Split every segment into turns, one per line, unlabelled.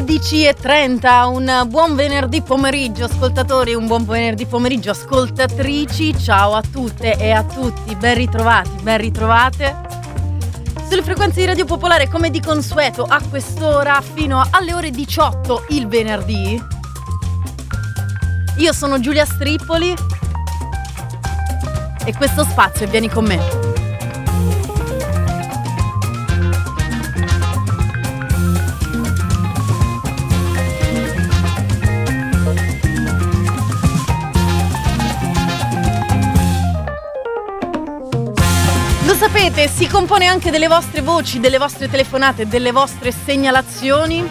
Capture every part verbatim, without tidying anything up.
undici e trenta, un buon venerdì pomeriggio ascoltatori, un buon venerdì pomeriggio ascoltatrici, ciao a tutte e a tutti, ben ritrovati, ben ritrovate sulle frequenze di Radio Popolare come di consueto a quest'ora fino alle ore diciotto il venerdì. Io sono Giulia Strippoli e questo spazio è Vieni con me. Lo sapete, si compone anche delle vostre voci, delle vostre telefonate, delle vostre segnalazioni.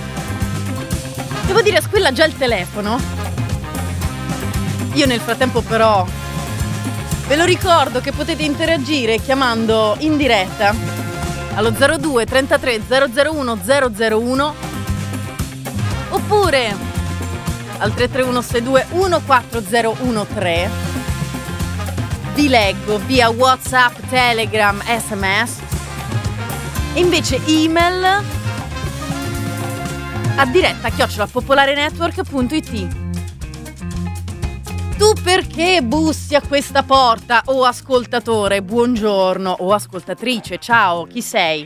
Devo dire, squilla già il telefono. Io nel frattempo però ve lo ricordo che potete interagire chiamando in diretta allo zero due trentatré zero zero uno zero zero uno oppure al tre tre uno sei due uno quattro zero uno tre. Vi leggo via WhatsApp, Telegram, S M S e invece email a diretta chiocciola popolarenetwork punto it. Tu perché bussi a questa porta, o ascoltatore, buongiorno, o ascoltatrice, ciao, chi sei?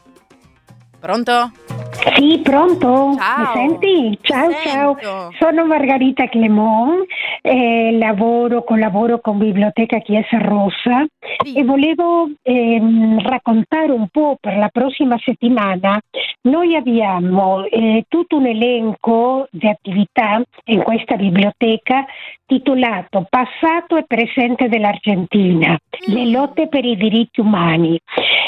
Pronto?
Sì, pronto?
Ciao.
Mi senti? Ciao,
Sento.
ciao. Sono Margherita Clemon, eh, lavoro, collaboro con Biblioteca Chiesa Rossa
Sì.
e volevo ehm, raccontare un po' per la prossima settimana. Noi abbiamo eh, tutto un elenco di attività in questa biblioteca titolato Passato e presente dell'Argentina, le lotte per i diritti umani.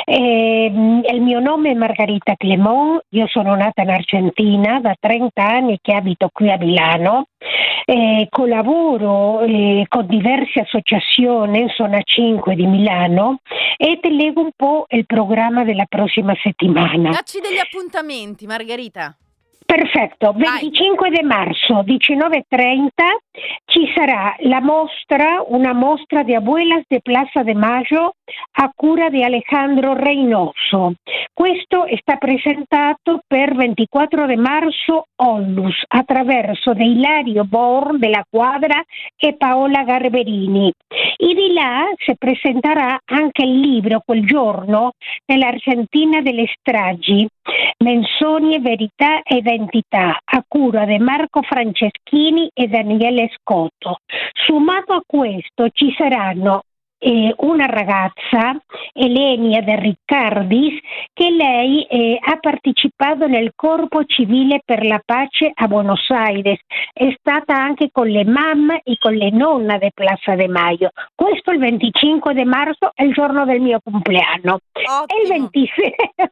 Eh, il mio nome è Margherita Clemon, io sono nata in Argentina da trenta anni che abito qui a Milano. Eh, collaboro eh, con diverse associazioni, sono a cinque di Milano, e ti leggo un po' il programma della prossima settimana.
Dacci degli appuntamenti, Margherita.
Perfetto,
Vai.
venticinque di marzo, diciannove e trenta, ci sarà la mostra, una mostra di Abuelas de Plaza de Mayo a cura di Alejandro Reynoso. Questo sta presentato per ventiquattro di marzo Onlus attraverso de Ilario Bor della Quadra e Paola Garberini. E di là si presenterà anche il libro quel giorno nell'Argentina delle stragi, Menzogne, verità e identità, a cura di Marco Franceschini e Daniele Scotto. Sommato a questo ci saranno eh, una ragazza, Elenia De Riccardis, che lei eh, ha partecipato nel Corpo Civile per la Pace a Buenos Aires, è stata anche con le mamme e con le nonne di Plaza de Mayo. Questo il venticinque di marzo è il giorno del mio compleanno. E il, ventisei,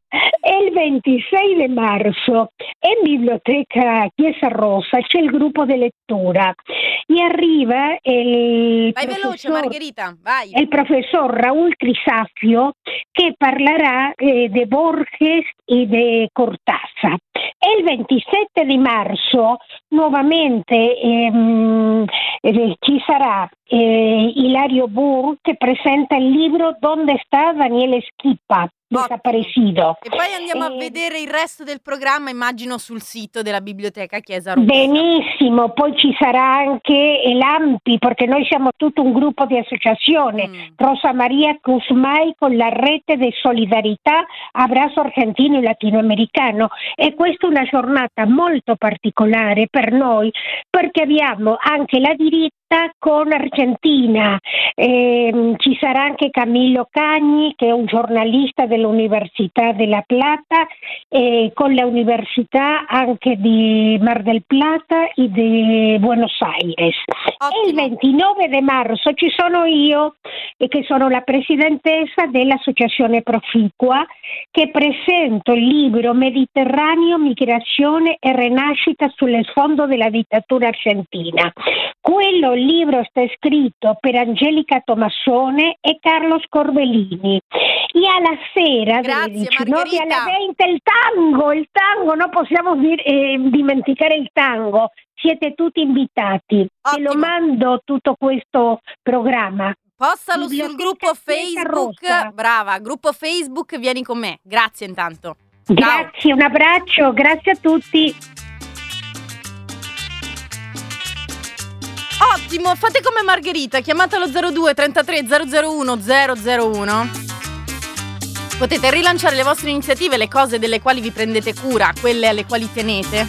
e il ventisei di marzo in Biblioteca Chiesa Rossa c'è il gruppo di lettura e arriva il
Vai veloce,
professor,
Margherita, vai.
il professor Raúl Trisafio che parlerà eh, di Borges e di Cortázar. E il ventisette di marzo nuovamente ehm, eh, ci sarà eh, Ilario Burr che presenta il libro Donde sta Daniele Schippa, desaparecido.
E poi andiamo
Eh,
a vedere il resto del programma, immagino, sul sito della Biblioteca Chiesa Rossa.
Benissimo, poi ci sarà anche l'AMPI, perché noi siamo tutto un gruppo di associazioni,
Mm.
Rosa Maria Cusmay con la rete di solidarietà Abrazo Argentino e Latinoamericano, e questa è una giornata molto particolare per noi perché abbiamo anche la diretta con Argentina. Eh, ci sarà anche Camillo Cagni che è un giornalista dell'Università della Plata, eh, con la Università anche di Mar del Plata e di Buenos Aires.
Ottimo.
E il ventinove di marzo ci sono io, e che sono la presidentessa dell'Associazione Proficua, che presento il libro Mediterraneo, migrazione e rinascita sullo sfondo della dittatura argentina. Quello il libro sta scritto per Angelica Tomassone e Carlos Corbellini. E alla sera
Grazie,
delle diciannove
Margherita.
alle venti il tango, il tango, non possiamo dir- eh, dimenticare il tango. Siete tutti invitati. Te lo
Ottimo.
mando tutto questo programma.
Postalo sul
Biblioteca
gruppo
Chiesa
Facebook.
Rossa.
Brava, gruppo Facebook Vieni con me. Grazie intanto. Ciao.
Grazie, un abbraccio, grazie a tutti.
attimo, fate come Margherita, chiamate allo zero due trentatré zero zero uno zero zero uno. Potete rilanciare le vostre iniziative, le cose delle quali vi prendete cura, quelle alle quali tenete.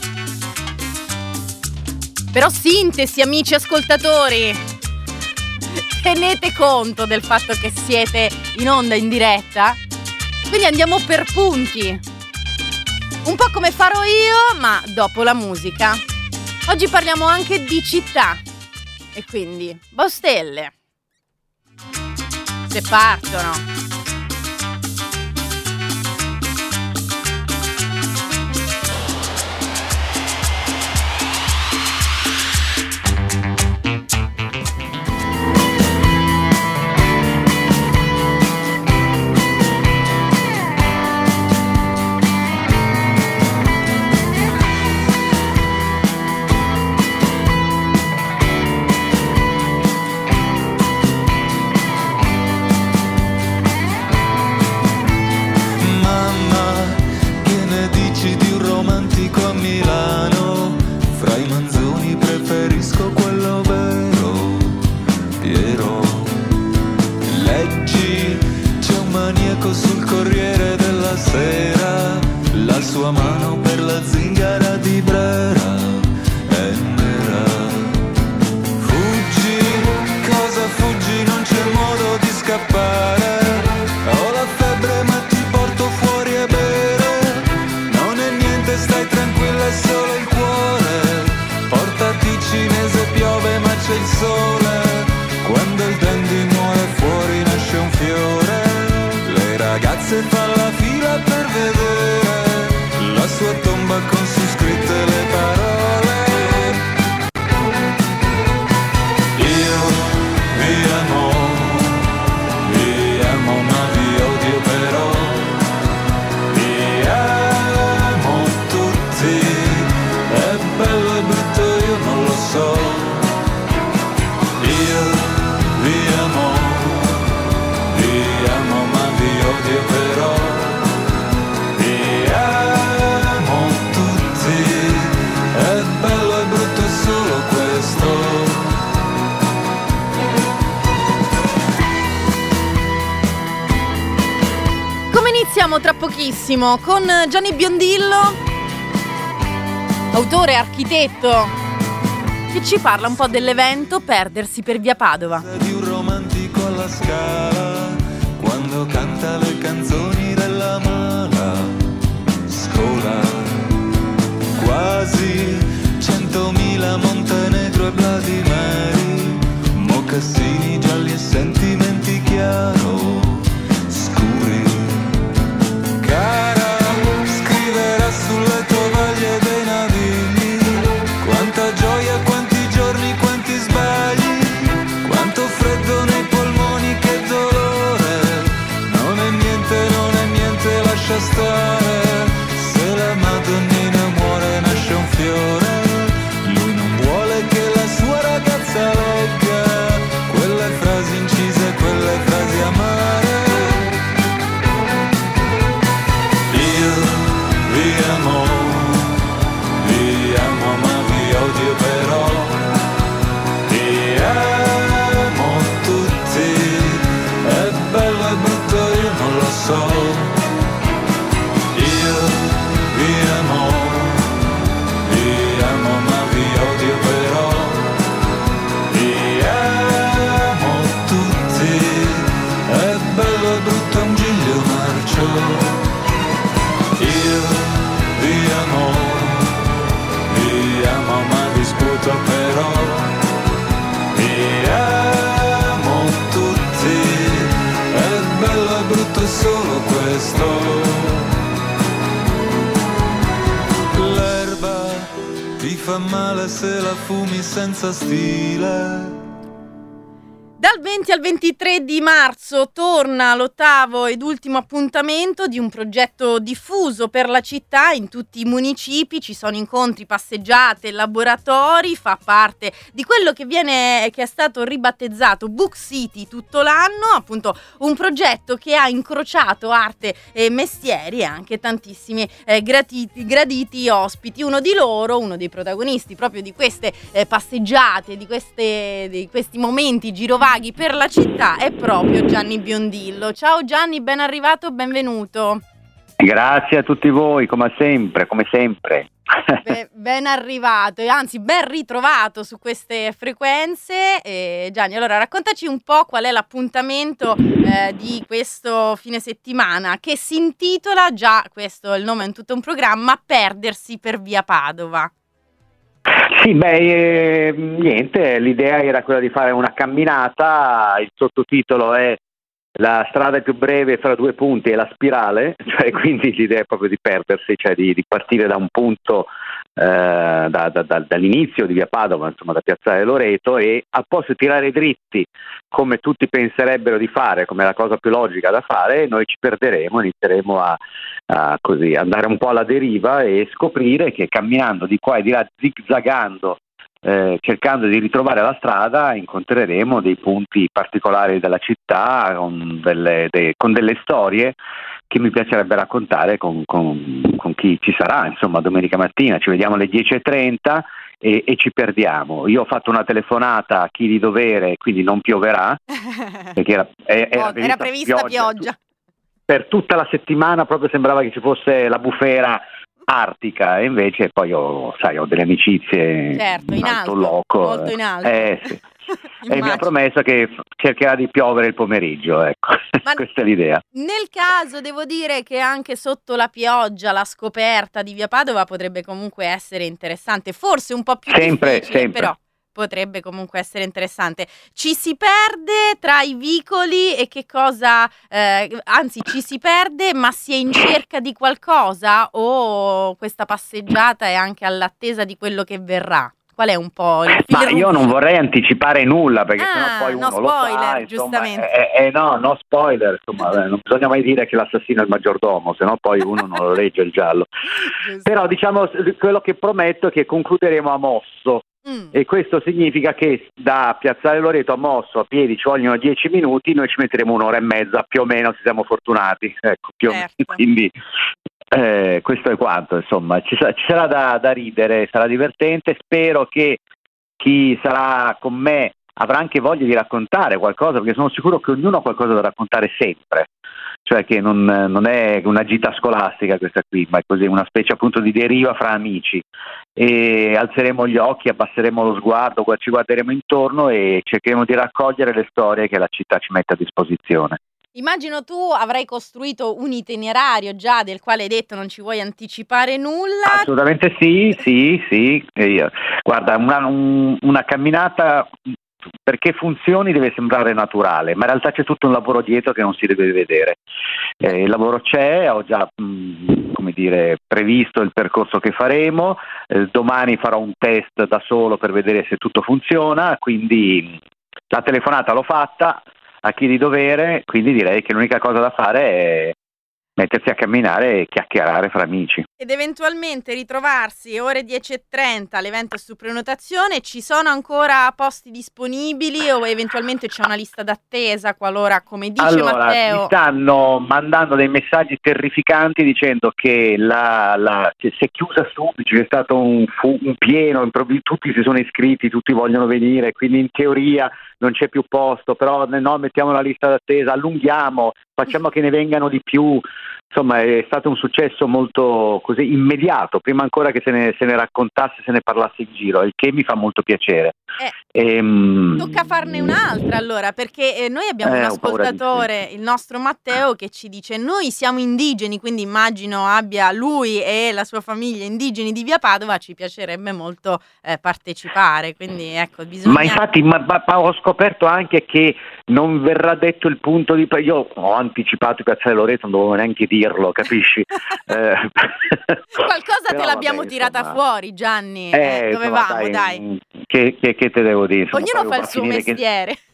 Però sintesi, amici ascoltatori, tenete conto del fatto che siete in onda in diretta, quindi andiamo per punti, un po' come farò io, ma dopo la musica. Oggi parliamo anche di città e quindi Baustelle, se partono. Tra pochissimo con Gianni Biondillo, autore e architetto, che ci parla un po' dell'evento Perdersi per via Padova.
Di un romantico alla Scala, quando canta le canzoni della mala scuola, quasi centomila Montenegro e Vladimiri, mocassini gialli e sentimenti chiaro scuri. Cara, scriverà sulle tovaglie dei navigli quanta gioia, quanti giorni, quanti sbagli, quanto freddo nei polmoni, che dolore. Non è niente, non è niente, lascia stare. Se la Madonnina muore nasce un fiore. Lui non vuole che la sua ragazza legga quelle frasi incise, quelle frasi amare. Però vi amo tutti, è bello e brutto, è solo questo. L'erba ti fa male se la fumi senza stile.
Dal venti al ventitré di marzo torna l'ottavo ed ultimo appuntamento di un progetto diffuso per la città in tutti i municipi. Ci sono incontri, passeggiate, laboratori, fa parte di quello che viene che è stato ribattezzato Book City tutto l'anno, appunto un progetto che ha incrociato arte e mestieri e anche tantissimi eh, graditi, graditi ospiti. Uno di loro, uno dei protagonisti proprio di queste eh, passeggiate, di, queste, di questi momenti girovaghi per la città è proprio Gianni Biondillo. Ciao Gianni, ben arrivato, benvenuto.
Grazie a tutti voi, come sempre, come sempre.
Be- ben arrivato e anzi ben ritrovato su queste frequenze. E Gianni, allora raccontaci un po' qual è l'appuntamento eh, di questo fine settimana che si intitola, già questo il nome è in tutto un programma, Perdersi per via Padova.
Sì, beh, eh, niente, l'idea era quella di fare una camminata, il sottotitolo è La strada più breve fra due punti è la spirale, cioè quindi l'idea è proprio di perdersi, cioè di, di partire da un punto, eh, da, da, da, dall'inizio di via Padova, insomma da Piazzale Loreto, e al posto di tirare dritti come tutti penserebbero di fare, come la cosa più logica da fare, noi ci perderemo, inizieremo a, a così andare un po' alla deriva e scoprire che camminando di qua e di là, zigzagando, Eh, cercando di ritrovare la strada, incontreremo dei punti particolari della città con delle, de, con delle storie che mi piacerebbe raccontare con, con, con chi ci sarà, insomma domenica mattina ci vediamo alle dieci e trenta e, e ci perdiamo. Io ho fatto una telefonata a chi di dovere, quindi non pioverà perché era, era,
oh, era prevista pioggia, pioggia
per tutta la settimana, proprio sembrava che ci fosse la bufera artica, e invece poi ho, sai, ho delle amicizie
certo, in alto,
loco,
molto in alto.
Eh, sì. E mi ha promesso che cercherà di piovere il pomeriggio, ecco. Questa è l'idea.
Nel caso devo dire che anche sotto la pioggia la scoperta di via Padova potrebbe comunque essere interessante, forse un po' più
sempre,
difficile,
sempre.
però potrebbe comunque essere interessante. Ci si perde tra i vicoli e che cosa, eh, anzi ci si perde ma si è in cerca di qualcosa, o questa passeggiata è anche all'attesa di quello che verrà? Qual è un po' il filo?
Ma io non vorrei anticipare nulla perché
ah,
sennò poi uno
no
lo
spoiler,
sa,
giustamente.
Eh, eh, no, no spoiler, insomma, non bisogna mai dire che l'assassino è il maggiordomo, sennò poi uno non lo legge il giallo. Però diciamo quello che prometto è che concluderemo a Mosso. Mm. E questo significa che da Piazzale Loreto a Mosso a piedi ci vogliono dieci minuti, noi ci metteremo un'ora e mezza più o meno se siamo fortunati, ecco, più certo. o meno. Quindi eh, questo è quanto, insomma ci, sa- ci sarà da, da ridere, sarà divertente, spero che chi sarà con me avrà anche voglia di raccontare qualcosa, perché sono sicuro che ognuno ha qualcosa da raccontare sempre, cioè che non, non è una gita scolastica questa qui, ma è così una specie appunto di deriva fra amici, e alzeremo gli occhi, abbasseremo lo sguardo, ci guarderemo intorno e cercheremo di raccogliere le storie che la città ci mette a disposizione.
Immagino tu avrai costruito un itinerario già del quale hai detto non ci vuoi anticipare nulla.
Assolutamente sì, sì, sì. E io, guarda, una, un, una camminata perché funzioni deve sembrare naturale, ma in realtà c'è tutto un lavoro dietro che non si deve vedere. Eh, il lavoro c'è, ho già mh, come dire, previsto il percorso che faremo, eh, domani farò un test da solo per vedere se tutto funziona, quindi la telefonata l'ho fatta a chi di dovere, quindi direi che l'unica cosa da fare è mettersi a camminare e chiacchierare fra amici.
Ed eventualmente ritrovarsi ore dieci e trenta, l'evento è su prenotazione, ci sono ancora posti disponibili o eventualmente c'è una lista d'attesa qualora, come dice
allora,
Matteo...
mi stanno mandando dei messaggi terrificanti dicendo che la, la, si è chiusa subito, c'è stato un, fu, un pieno, tutti si sono iscritti, tutti vogliono venire, quindi in teoria non c'è più posto, però no, mettiamo la lista d'attesa, allunghiamo, facciamo che ne vengano di più. Insomma è stato un successo molto così immediato, prima ancora che se ne, se ne raccontasse, se ne parlasse in giro, il che mi fa molto piacere.
Eh,
ehm,
tocca farne un'altra allora, perché eh, noi abbiamo
eh,
un ascoltatore, il nostro Matteo, che ci dice: noi siamo indigeni, quindi immagino abbia lui e la sua famiglia indigeni di via Padova, ci piacerebbe molto eh, partecipare, quindi ecco bisogna...
Ma infatti ma, ma, ma ho scoperto anche che non verrà detto il punto di... Io ho anticipato Piazzale Loreto, non dovevo neanche dirlo, capisci? eh,
Qualcosa
però,
te l'abbiamo
vabbè,
tirata
insomma,
fuori, Gianni,
eh,
dovevamo,
insomma, dai,
dai.
Che, che, che te devo dire? Insomma,
ognuno fa il
va
suo
finire
mestiere.
Che...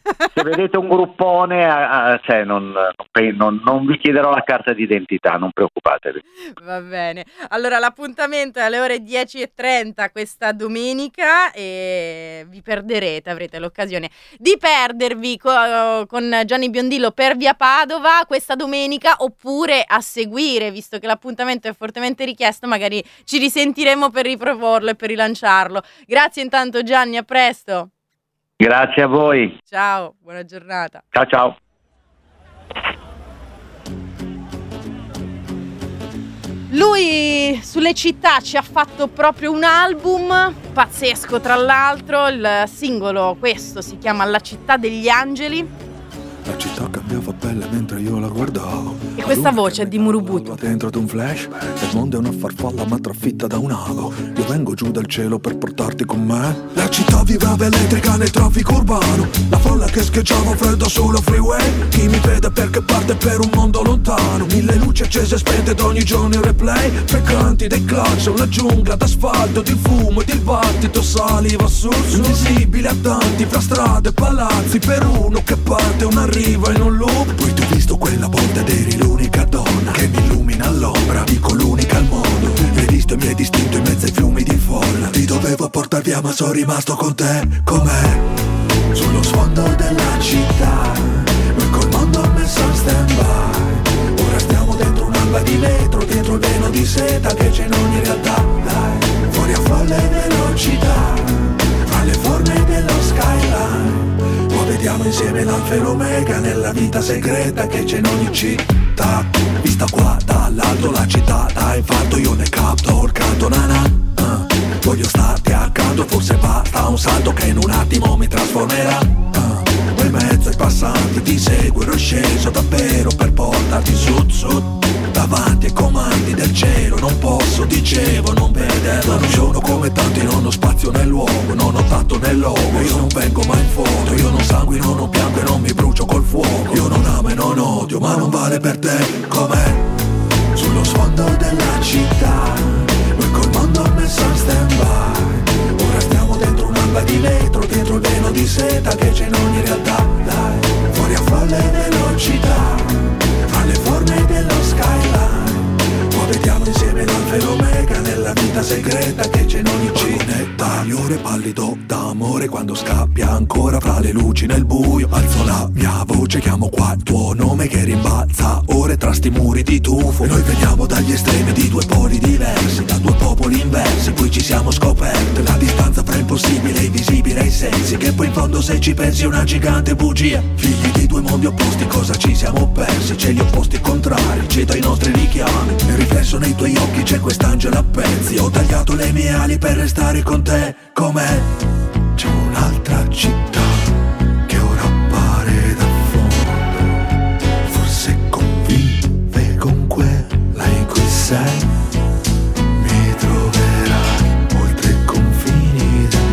se vedete un gruppone, a, a, cioè non, non, non vi chiederò la carta d'identità, non preoccupatevi.
Va bene, allora l'appuntamento è alle ore dieci e trenta questa domenica e vi perderete, avrete l'occasione di perdervi co- con Gianni Biondillo per via Padova questa domenica, oppure a seguire, visto che l'appuntamento è fortemente richiesto, magari ci risentiremo per riproporlo e per rilanciarlo. Grazie intanto Gianni, a presto.
Grazie a voi.
Ciao, buona giornata.
Ciao ciao.
Lui sulle città ci ha fatto proprio un album pazzesco, tra l'altro il singolo questo si chiama La città degli angeli.
La città cambiava pelle mentre io la guardavo.
E questa voce è di Murubutu.
È entrato un flash, il mondo è una farfalla ma trafitta da un ago. Io vengo giù dal cielo per portarti con me. La città vibrava elettrica nel traffico urbano. La folla che scheggiava fredda sulla freeway. Chi mi vede perché parte per un mondo lontano. Mille luci accese spente ed ogni giorno in replay. Frequenti dei clacson, la giungla d'asfalto, di fumo e di battito saliva su, su. Invisibile a tanti fra strade e palazzi. Per uno che parte una arriva in un loop. Poi ti ho visto quella volta ed eri l'unica donna che mi illumina all'ombra. Dico l'unica al mondo. Mi hai visto e mi hai distinto in mezzo ai fiumi di folla. Ti dovevo portar via ma sono rimasto con te. Com'è? Sullo sfondo della città. Noi col mondo messo in stand by. Ora stiamo dentro un'alba di vetro, dentro il velo di seta che c'è in ogni realtà. Dai, fuori a folle velocità, fra le forme dello skyline. Vediamo insieme l'alfa e l'omega nella vita segreta che c'è in ogni città. Vista qua dall'alto la città da infarto, io ne capto il canto nana. uh, Voglio starti accanto, forse basta un salto che in un attimo mi trasformerà. uh, In mezzo ai passanti ti seguo, ero sceso davvero per portarti su su. Davanti ai comandi del cielo non posso, dicevo, non vederla. Non sono come tanti, non ho spazio nel luogo, non ho tatto nel logo. Io non vengo mai in foto, io non sanguino, non piango e non mi brucio col fuoco. Io non amo e non odio, ma non vale per te. Com'è? Sullo sfondo della città, noi col mondo messo in stand by. Ora stiamo dentro un'alba di vetro, dentro il velo di seta che c'è in ogni realtà. Dai, fuori a folle velocità, fra le forme dello skyline. Poi vediamo insieme l'alfa e l'omega nella vita segreta che c'è in ogni città. Gli ore pallido d'amore quando scappia ancora fra le luci nel buio. Alzo la mia voce, chiamo qua il tuo nome che rimbalza ore tra sti muri di tufo. E noi veniamo dagli estremi di due poli diversi, da due popoli inversi, qui ci siamo scoperti. La distanza fra impossibile e invisibile ai sensi, che poi in fondo se ci pensi è una gigante bugia. Figli di due mondi opposti, cosa ci siamo persi? C'è gli opposti contrari, cito i nostri richiami. Nel riflesso nei tuoi occhi c'è quest'angelo a pezzi. Ho tagliato le mie ali per restare con te. Com'è? C'è un'altra città che ora appare da fondo. Forse convive con quella in cui sei. Mi troverai oltre i confini del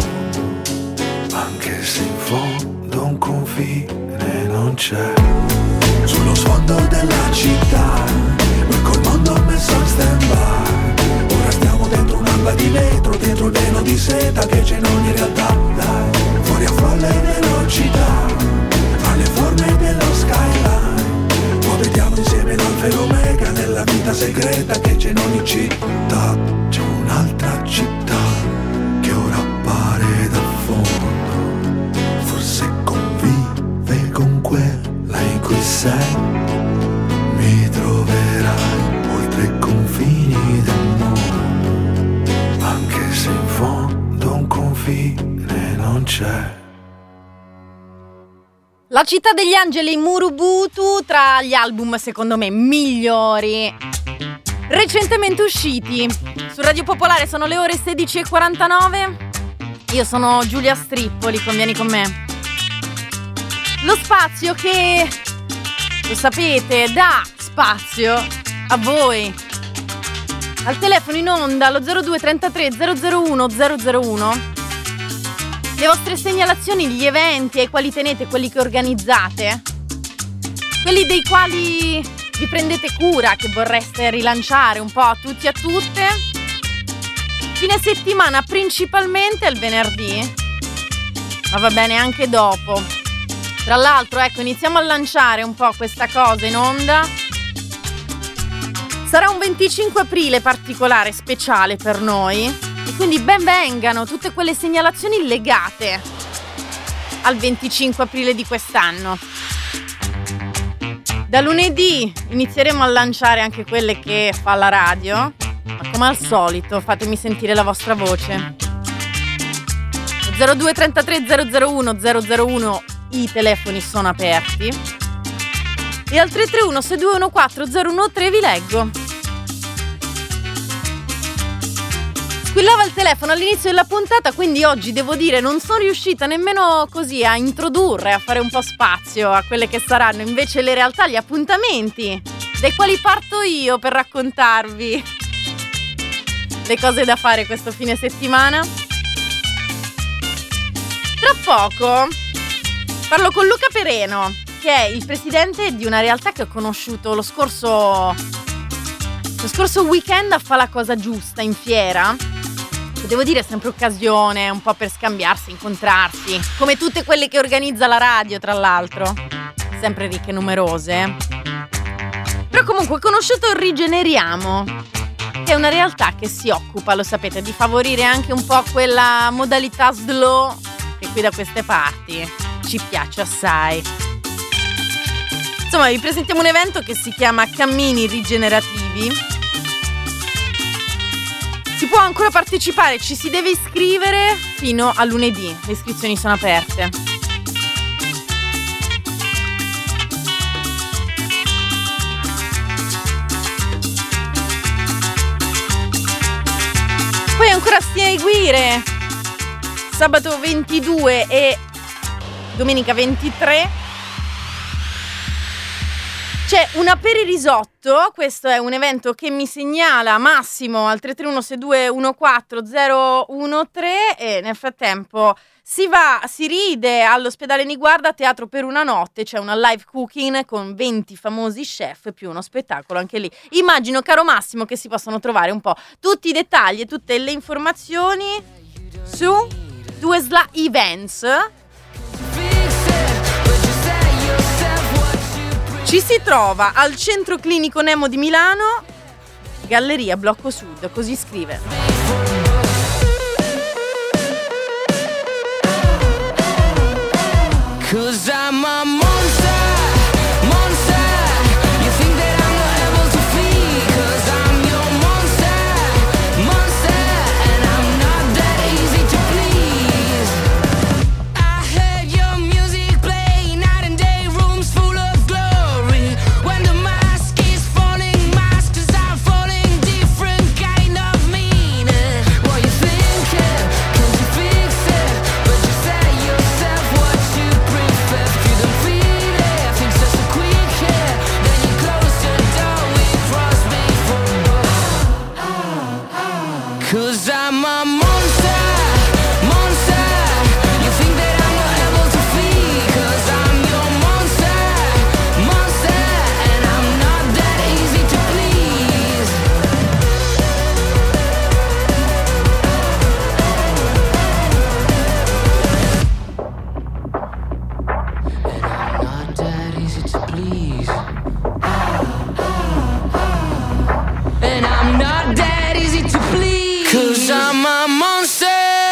mondo, anche se in fondo un confine non c'è. Sullo sfondo della città, noi col mondo messo in stand by. Ora stiamo dentro un'alba di vetro, dentro il velo di seta che c'è in ogni realtà. Dai, fuori a folle velocità, fra le forme dello skyline. Poi vediamo insieme l'alfa e l'omega nella vita segreta che c'è in ogni città. C'è un'altra città che ora appare da fondo. Forse convive con quella in cui sei. Mi troverai oltre i confini del mondo, anche se in fondo un confine non c'è.
La città degli angeli, Murubutu, tra gli album secondo me migliori recentemente usciti. Su Radio Popolare sono le ore sedici e quarantanove. Io sono Giulia Strippoli, convieni con me. Lo spazio che, lo sapete, dà spazio a voi. Al telefono in onda allo zero due trentatré zero zero uno zero zero uno. Le vostre segnalazioni, gli eventi ai quali tenete, quelli che organizzate, quelli dei quali vi prendete cura, che vorreste rilanciare un po' a tutti e a tutte. Fine settimana principalmente il venerdì, ma va bene anche dopo. Tra l'altro, ecco, iniziamo a lanciare un po' questa cosa in onda. Sarà un venticinque aprile particolare, speciale per noi, e quindi ben vengano tutte quelle segnalazioni legate al venticinque aprile di quest'anno. Da lunedì inizieremo a lanciare anche quelle che fa la radio, ma come al solito fatemi sentire la vostra voce. zero due trentatré zero zero uno zero zero uno i telefoni sono aperti e al tre tre uno sei due uno quattro zero uno tre vi leggo. Squillava il telefono all'inizio della puntata, quindi oggi devo dire non sono riuscita nemmeno così a introdurre, a fare un po' spazio a quelle che saranno invece le realtà, gli appuntamenti dai quali parto io per raccontarvi le cose da fare questo fine settimana. Tra poco parlo con Luca Pereno, che è il presidente di una realtà che ho conosciuto lo scorso lo scorso weekend a Fa la Cosa Giusta in fiera. Devo dire, è sempre occasione un po' per scambiarsi, incontrarsi, come tutte quelle che organizza la radio, tra l'altro, sempre ricche e numerose. Però comunque ho conosciuto Rigeneriamo, che è una realtà che si occupa, lo sapete, di favorire anche un po' quella modalità slow che qui da queste parti ci piace assai. Insomma, vi presentiamo un evento che si chiama Cammini Rigenerativi. Si può ancora partecipare, ci si deve iscrivere fino a lunedì, le iscrizioni sono aperte. Puoi ancora seguire sabato ventidue e domenica ventitré. C'è una Peririsotto, questo è un evento che mi segnala Massimo al tre tre uno sei due uno quattro zero uno tre e nel frattempo si va, si ride all'ospedale Niguarda, teatro per una notte, c'è una live cooking con venti famosi chef più uno spettacolo anche lì. Immagino, caro Massimo, che si possano trovare un po' tutti i dettagli e tutte le informazioni su Duesla Events. Ci si trova al Centro Clinico Nemo di Milano, Galleria Blocco Sud, così scrive. Cause I'm a monster, monster. You think that I'm not able to flee? Cause I'm your monster, monster. And I'm not that easy to please. I heard your music play night and day, rooms full of glory. When the mask is falling, masks are falling, different kind of meaning. What you thinking? Can't you fix it? But you say yourself what you prefer. You don't feel it, things are so quick here. Then you close the door, we cross before. Cause I'm a monster, monster. You think that I'm not able to flee? Cause I'm your monster, monster. And I'm not that easy to please. And I'm not that easy to please. And I'm not that easy to please. Cause I'm a monster.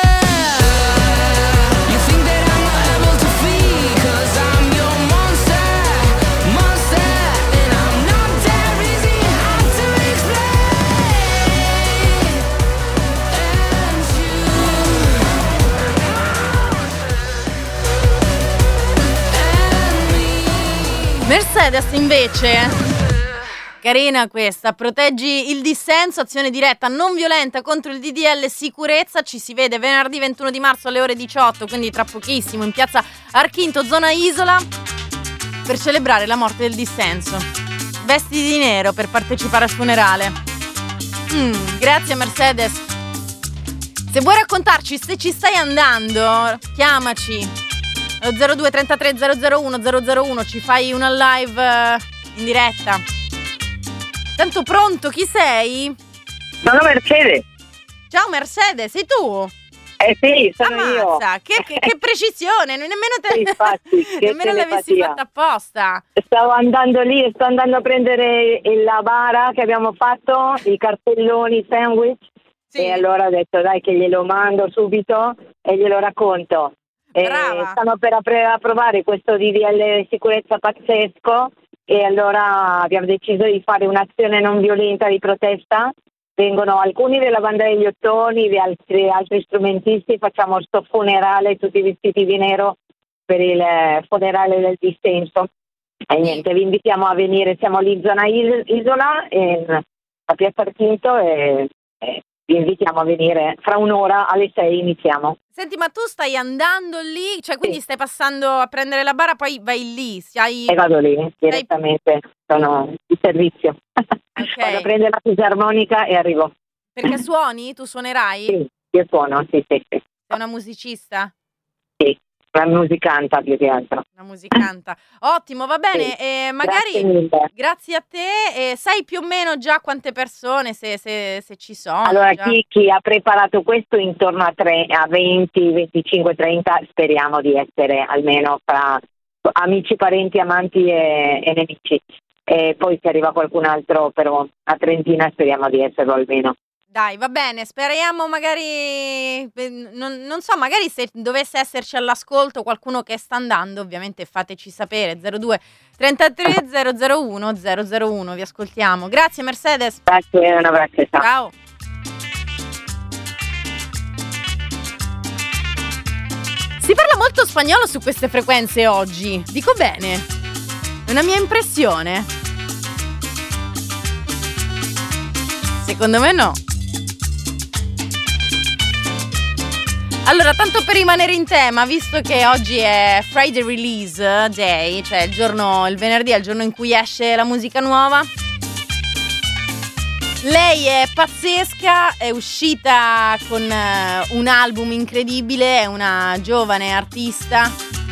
You think that I'm not able to flee? Cause I'm your monster, monster. And I'm not that easy, hard to explain. And you and me. Mercedes invece, carina questa, proteggi il dissenso, azione diretta non violenta contro il D D L sicurezza, ci si vede venerdì ventuno di marzo alle ore diciotto, quindi tra pochissimo in piazza Archinto, zona Isola, per celebrare la morte del dissenso. Vesti di nero per partecipare al funerale. Mm, grazie Mercedes. Se vuoi raccontarci se ci stai andando, chiamaci allo zero due trentatré zero zero uno zero zero uno, ci fai una live eh, in diretta. Tanto pronto, chi sei?
Sono Mercedes.
Ciao Mercedes, sei tu?
Eh sì, sono io.
Ammazza, che, che, che precisione, non nemmeno te,
Sì, infatti, che
nemmeno l'avessi
telepatia.
fatta apposta.
Stavo andando lì, sto andando a prendere il- la bara che abbiamo fatto, i cartelloni sandwich,
Sì.
e allora ho detto dai che glielo mando subito e glielo racconto. E
Brava.
stanno per appre- approvare questo D D L sicurezza pazzesco e allora abbiamo deciso di fare un'azione non violenta di protesta. Vengono alcuni della banda degli ottoni, di altri, altri strumentisti, facciamo sto funerale tutti vestiti di nero per il eh, funerale del dissenso. E niente, vi invitiamo a venire, siamo lì in zona Is- Isola, in, a Piazza Arquinto e, e vi invitiamo a venire. Fra un'ora alle sei iniziamo.
Senti, ma tu stai andando lì, cioè quindi
Sì.
stai passando a prendere la bara, poi vai lì, stai...
E vado lì direttamente, sono in servizio.
Ok.
Vado a prendere la fisarmonica e arrivo.
Perché suoni? Tu suonerai?
Sì, io suono, sì, sì, sì.
Sei una musicista?
Sì, una musicanta più che altro.
Una musicanta. Ottimo, va bene.
Sì.
E
Grazie
magari
mille.
grazie a te. E sai più o meno già quante persone, se, se, se ci sono?
Allora,
già?
chi, chi ha preparato questo intorno a, tre, a venti, venticinque, trenta, speriamo di essere almeno fra amici, parenti, amanti e, e nemici. E poi se arriva qualcun altro, però a trentina speriamo di esserlo almeno.
Dai, va bene, speriamo magari, eh, non, non so, magari se dovesse esserci all'ascolto qualcuno che sta andando, ovviamente fateci sapere, zero due trentatré zero zero uno zero zero uno, vi ascoltiamo. Grazie Mercedes.
Grazie, un abbraccio. Ciao.
Ciao. Si parla molto spagnolo su queste frequenze oggi, dico bene, è una mia impressione? Secondo me no. Allora, tanto per rimanere in tema, visto che oggi è Friday Release Day, cioè il giorno, il venerdì è il giorno in cui esce la musica nuova. Lei è pazzesca, è uscita con uh, un album incredibile, è una giovane artista,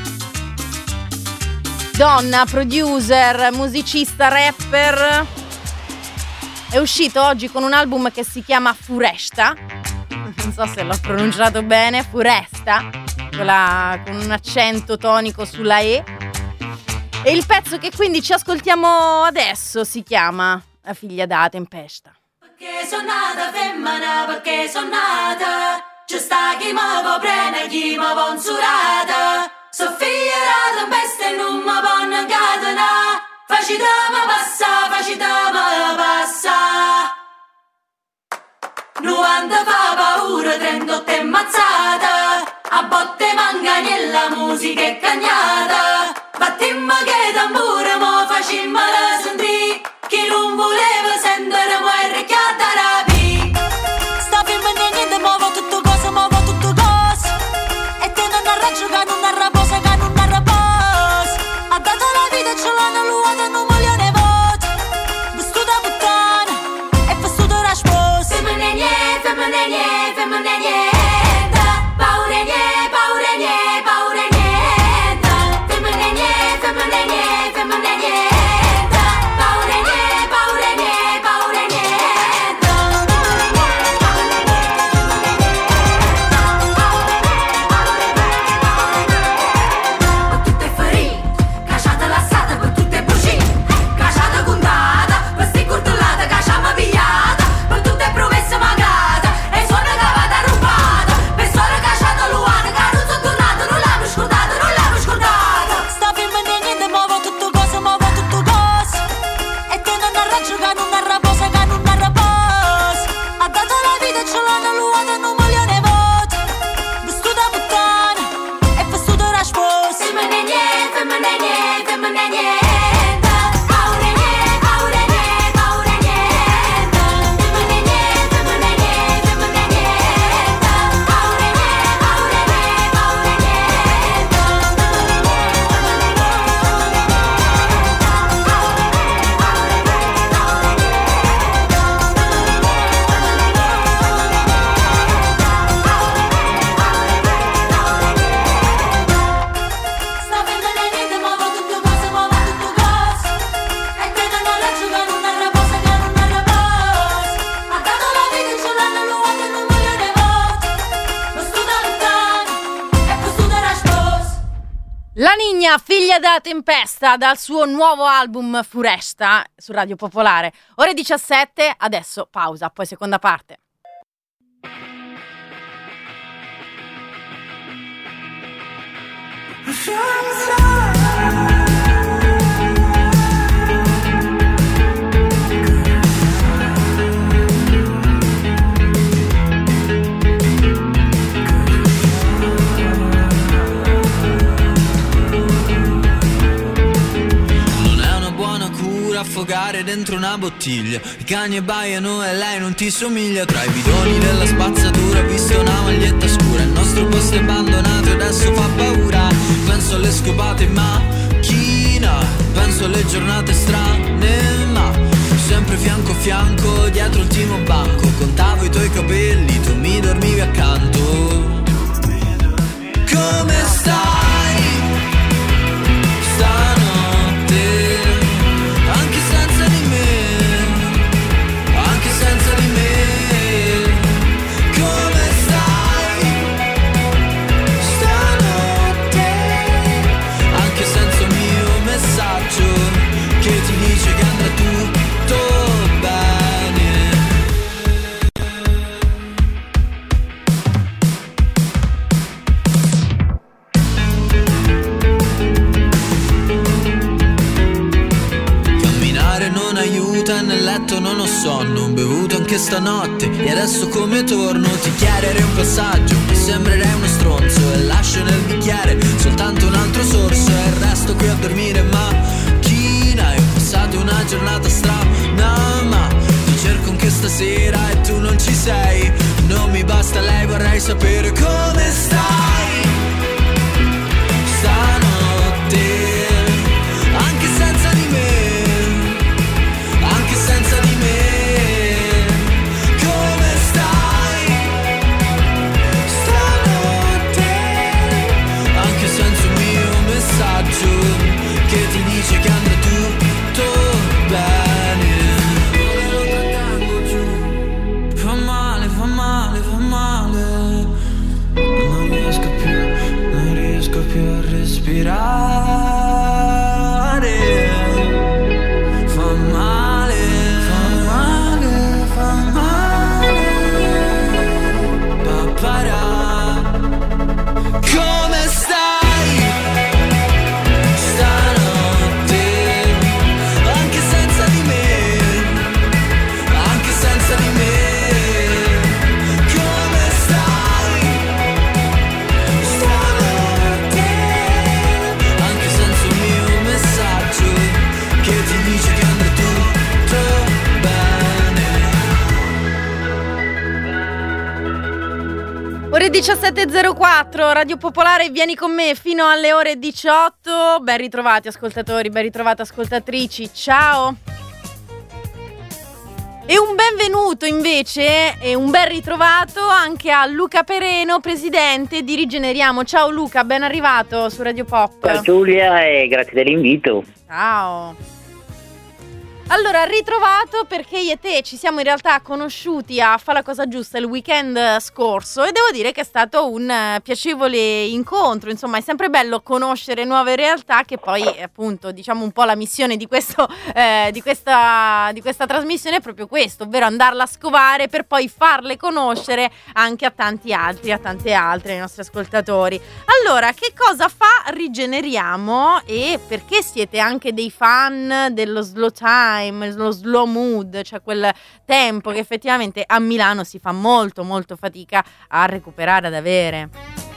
donna, producer, musicista, rapper. È uscito oggi con un album che si chiama Furesta. Non so se l'ho pronunciato bene, Furesta, con, la, con un accento tonico sulla E. E il pezzo che quindi ci ascoltiamo adesso si chiama La figlia da tempesta.
Perché sono nata femmina, perché sono nata, ci sta chi mi può prendere, chi mi può insurata. So figlia da tempesta e non mi può incatenare, facitemi passa, facitemi passa. novanta fa paura, trentotto è mazzata, a botte manganiella, musica è cagnata. Battimmo che tamburo, mo facimmo la sentì, chi non voleva sentire muore chiata rapi. Sta femmina niente, muovo tutto cosa, muovo tutto cosa, e te non arraggio che non arraposa, che non arraposa. Ha dato la vita e ce l'hanno luata in un milione voti, vestuta puttana e vestuta da sposa. Femmina niente, femmina niente, femmina niente, paura niente, paura niente, paura niente. Femmina niente, femmina niente, femmina niente, paura niente, paura niente, paura niente.
Virginia, figlia della tempesta, dal suo nuovo album Furesta su Radio Popolare. Ore diciassette, adesso pausa, poi seconda parte.
Affogare dentro una bottiglia, i cani abbaiano e lei non ti somiglia. Tra i bidoni della spazzatura ho visto una maglietta scura, il nostro posto è abbandonato e adesso fa paura. Penso alle scopate in macchina, penso alle giornate strane, ma sempre fianco a fianco dietro il ultimo banco. Contavo i tuoi capelli, tu mi dormivi accanto. Come stai stanotte? Nel letto non ho sonno, ho bevuto anche stanotte e adesso come torno ti chiederei un passaggio, mi sembrerei uno stronzo e lascio nel bicchiere soltanto un altro sorso e il resto qui a dormire in macchina. E ho passato una giornata strana, ma ti cerco anche stasera e tu non ci sei. Non mi basta lei, vorrei sapere come stai stanotte, anche senza di me. Senza di me, come stai stanotte? Anche senza un mio messaggio che ti dice che andrà tutto bene. Fa male, fa male, fa male. Non riesco più, non riesco più a respirare. Fa male. Come stai stanotte? Anche senza di me, anche senza di me. Come stai stanotte? Anche senza un mio messaggio che ti dice che andrà tutto bene.
Ore diciassette e zero quattro, Radio Popolare, vieni con me fino alle ore diciotto. Ben ritrovati ascoltatori, ben ritrovate ascoltatrici, ciao. E un benvenuto invece e un ben ritrovato anche a Luca Pereno, presidente di Rigeneriamo. Ciao Luca, ben arrivato su Radio Pop.
Ciao Giulia e grazie dell'invito.
Ciao. Allora, ritrovato perché io e te ci siamo in realtà conosciuti a Fa la cosa giusta il weekend scorso e devo dire che è stato un uh, piacevole incontro. Insomma, è sempre bello conoscere nuove realtà, che poi appunto diciamo un po' la missione di questo eh, di questa di questa trasmissione è proprio questo, ovvero andarla a scovare per poi farle conoscere anche a tanti altri, a tante altre, ai nostri ascoltatori. Allora, che cosa fa Rigeneriamo e perché siete anche dei fan dello slow time, lo slow mood, cioè quel tempo che effettivamente a Milano si fa molto molto fatica a recuperare, ad avere?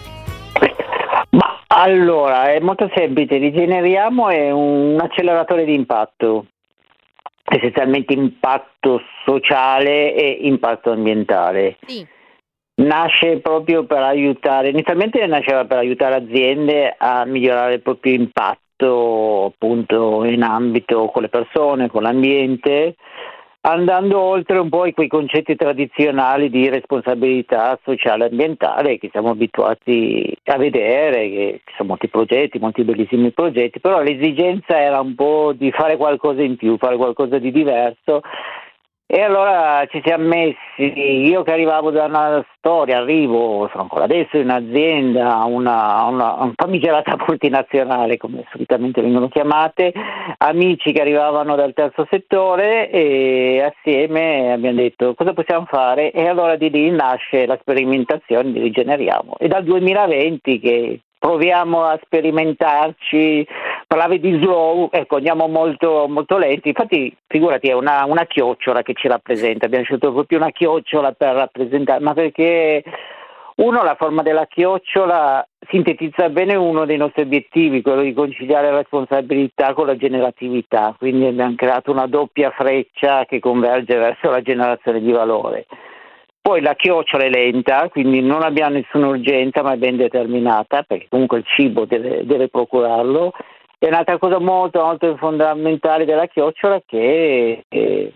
Ma allora, è molto semplice. Rigeneriamo è un acceleratore di impatto, essenzialmente impatto sociale e impatto ambientale.
Sì.
Nasce proprio per aiutare, inizialmente nasceva per aiutare aziende a migliorare il proprio impatto appunto in ambito con le persone, con l'ambiente, andando oltre un po' i quei concetti tradizionali di responsabilità sociale e ambientale che siamo abituati a vedere, che ci sono molti progetti, molti bellissimi progetti, però l'esigenza era un po' di fare qualcosa in più, fare qualcosa di diverso E allora ci siamo messi, io che arrivavo da una storia, arrivo, sono ancora adesso in azienda, una, una, una famigerata multinazionale, come solitamente vengono chiamate, amici che arrivavano dal terzo settore e assieme abbiamo detto cosa possiamo fare, e allora di lì nasce la sperimentazione di Rigeneriamo. E dal duemilaventi che proviamo a sperimentarci, parlavi di slow, ecco, andiamo molto, molto lenti, infatti figurati è una, una chiocciola che ci rappresenta, abbiamo scelto proprio una chiocciola per rappresentare, ma perché uno, la forma della chiocciola sintetizza bene uno dei nostri obiettivi, quello di conciliare la responsabilità con la generatività, quindi abbiamo creato una doppia freccia che converge verso la generazione di valore. Poi la chiocciola è lenta, quindi non abbiamo nessuna urgenza, ma è ben determinata, perché comunque il cibo deve, deve procurarlo. E un'altra cosa molto, molto fondamentale della chiocciola che eh,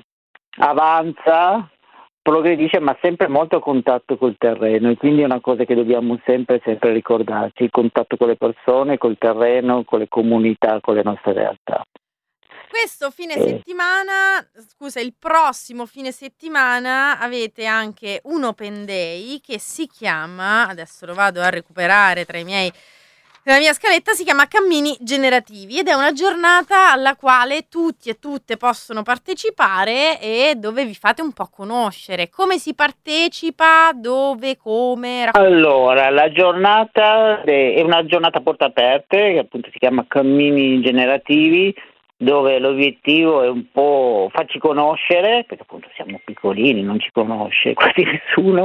avanza, progredisce, ma sempre molto a contatto col terreno, e quindi è una cosa che dobbiamo sempre, sempre ricordarci, il contatto con le persone, col terreno, con le comunità, con le nostre realtà.
Questo fine
Eh.
settimana, scusa, il prossimo fine settimana avete anche un open day che si chiama, adesso lo vado a recuperare tra i miei, la mia scaletta, si chiama Cammini Generativi ed è una giornata alla quale tutti e tutte possono partecipare e dove vi fate un po' conoscere. Come si partecipa, dove, come? Raccont-
Allora, la giornata è una giornata a porte aperte, che appunto si chiama Cammini Generativi, dove l'obiettivo è un po' farci conoscere, perché appunto siamo piccolini, non ci conosce quasi nessuno,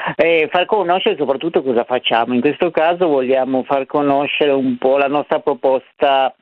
e far conoscere soprattutto cosa facciamo. In questo caso vogliamo far conoscere un po' la nostra proposta,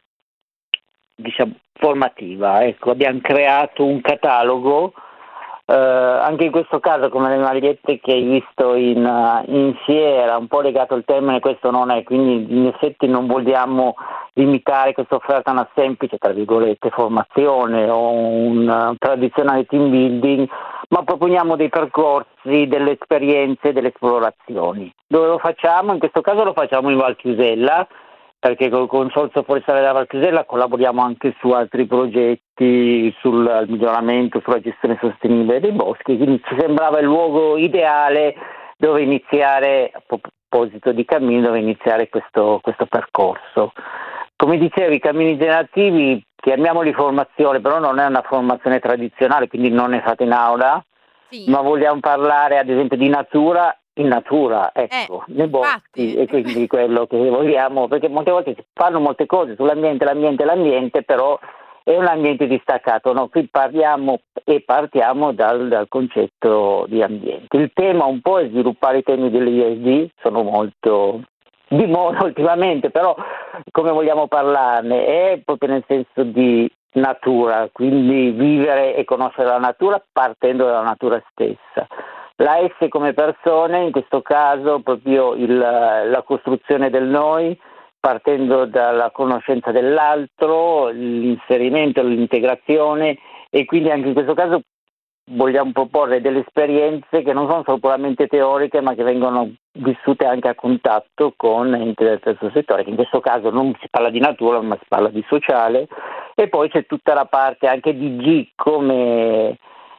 diciamo, formativa. Ecco, abbiamo creato un catalogo, eh, anche in questo caso come le magliette che hai visto in, uh, in fiera, un po' legato al termine, questo non è, quindi in effetti non vogliamo limitare questa offerta a una semplice, tra virgolette, formazione o un uh, tradizionale team building, ma proponiamo dei percorsi, delle esperienze, delle esplorazioni. Dove lo facciamo? In questo caso lo facciamo in Val Chiusella, perché col Consorzio Forestale della Val Chiusella collaboriamo anche su altri progetti sul miglioramento, sulla gestione sostenibile dei boschi, quindi ci sembrava il luogo ideale dove iniziare, a proposito di cammini, dove iniziare questo, questo percorso. Come dicevi, i cammini generativi, chiamiamoli formazione, però non è una formazione tradizionale, quindi non è fatta in aula,
Sì.
ma vogliamo parlare ad esempio di natura in natura, ecco,
Eh,
nei boschi,
infatti.
e quindi quello che vogliamo, perché molte volte si fanno molte cose sull'ambiente, l'ambiente, l'ambiente, però è un ambiente distaccato, no? Qui parliamo e partiamo dal, dal concetto di ambiente. Il tema un po' è sviluppare i temi dell'E S D, sono molto di moda ultimamente, però come vogliamo parlarne? È proprio nel senso di natura, quindi vivere e conoscere la natura partendo dalla natura stessa. La S come persone, in questo caso proprio il, la costruzione del noi, partendo dalla conoscenza dell'altro, l'inserimento, l'integrazione, e quindi anche in questo caso vogliamo proporre delle esperienze che non sono solo puramente teoriche, ma che vengono vissute anche a contatto con enti del terzo settore, che in questo caso non si parla di natura, ma si parla di sociale. E poi c'è tutta la parte anche di G come,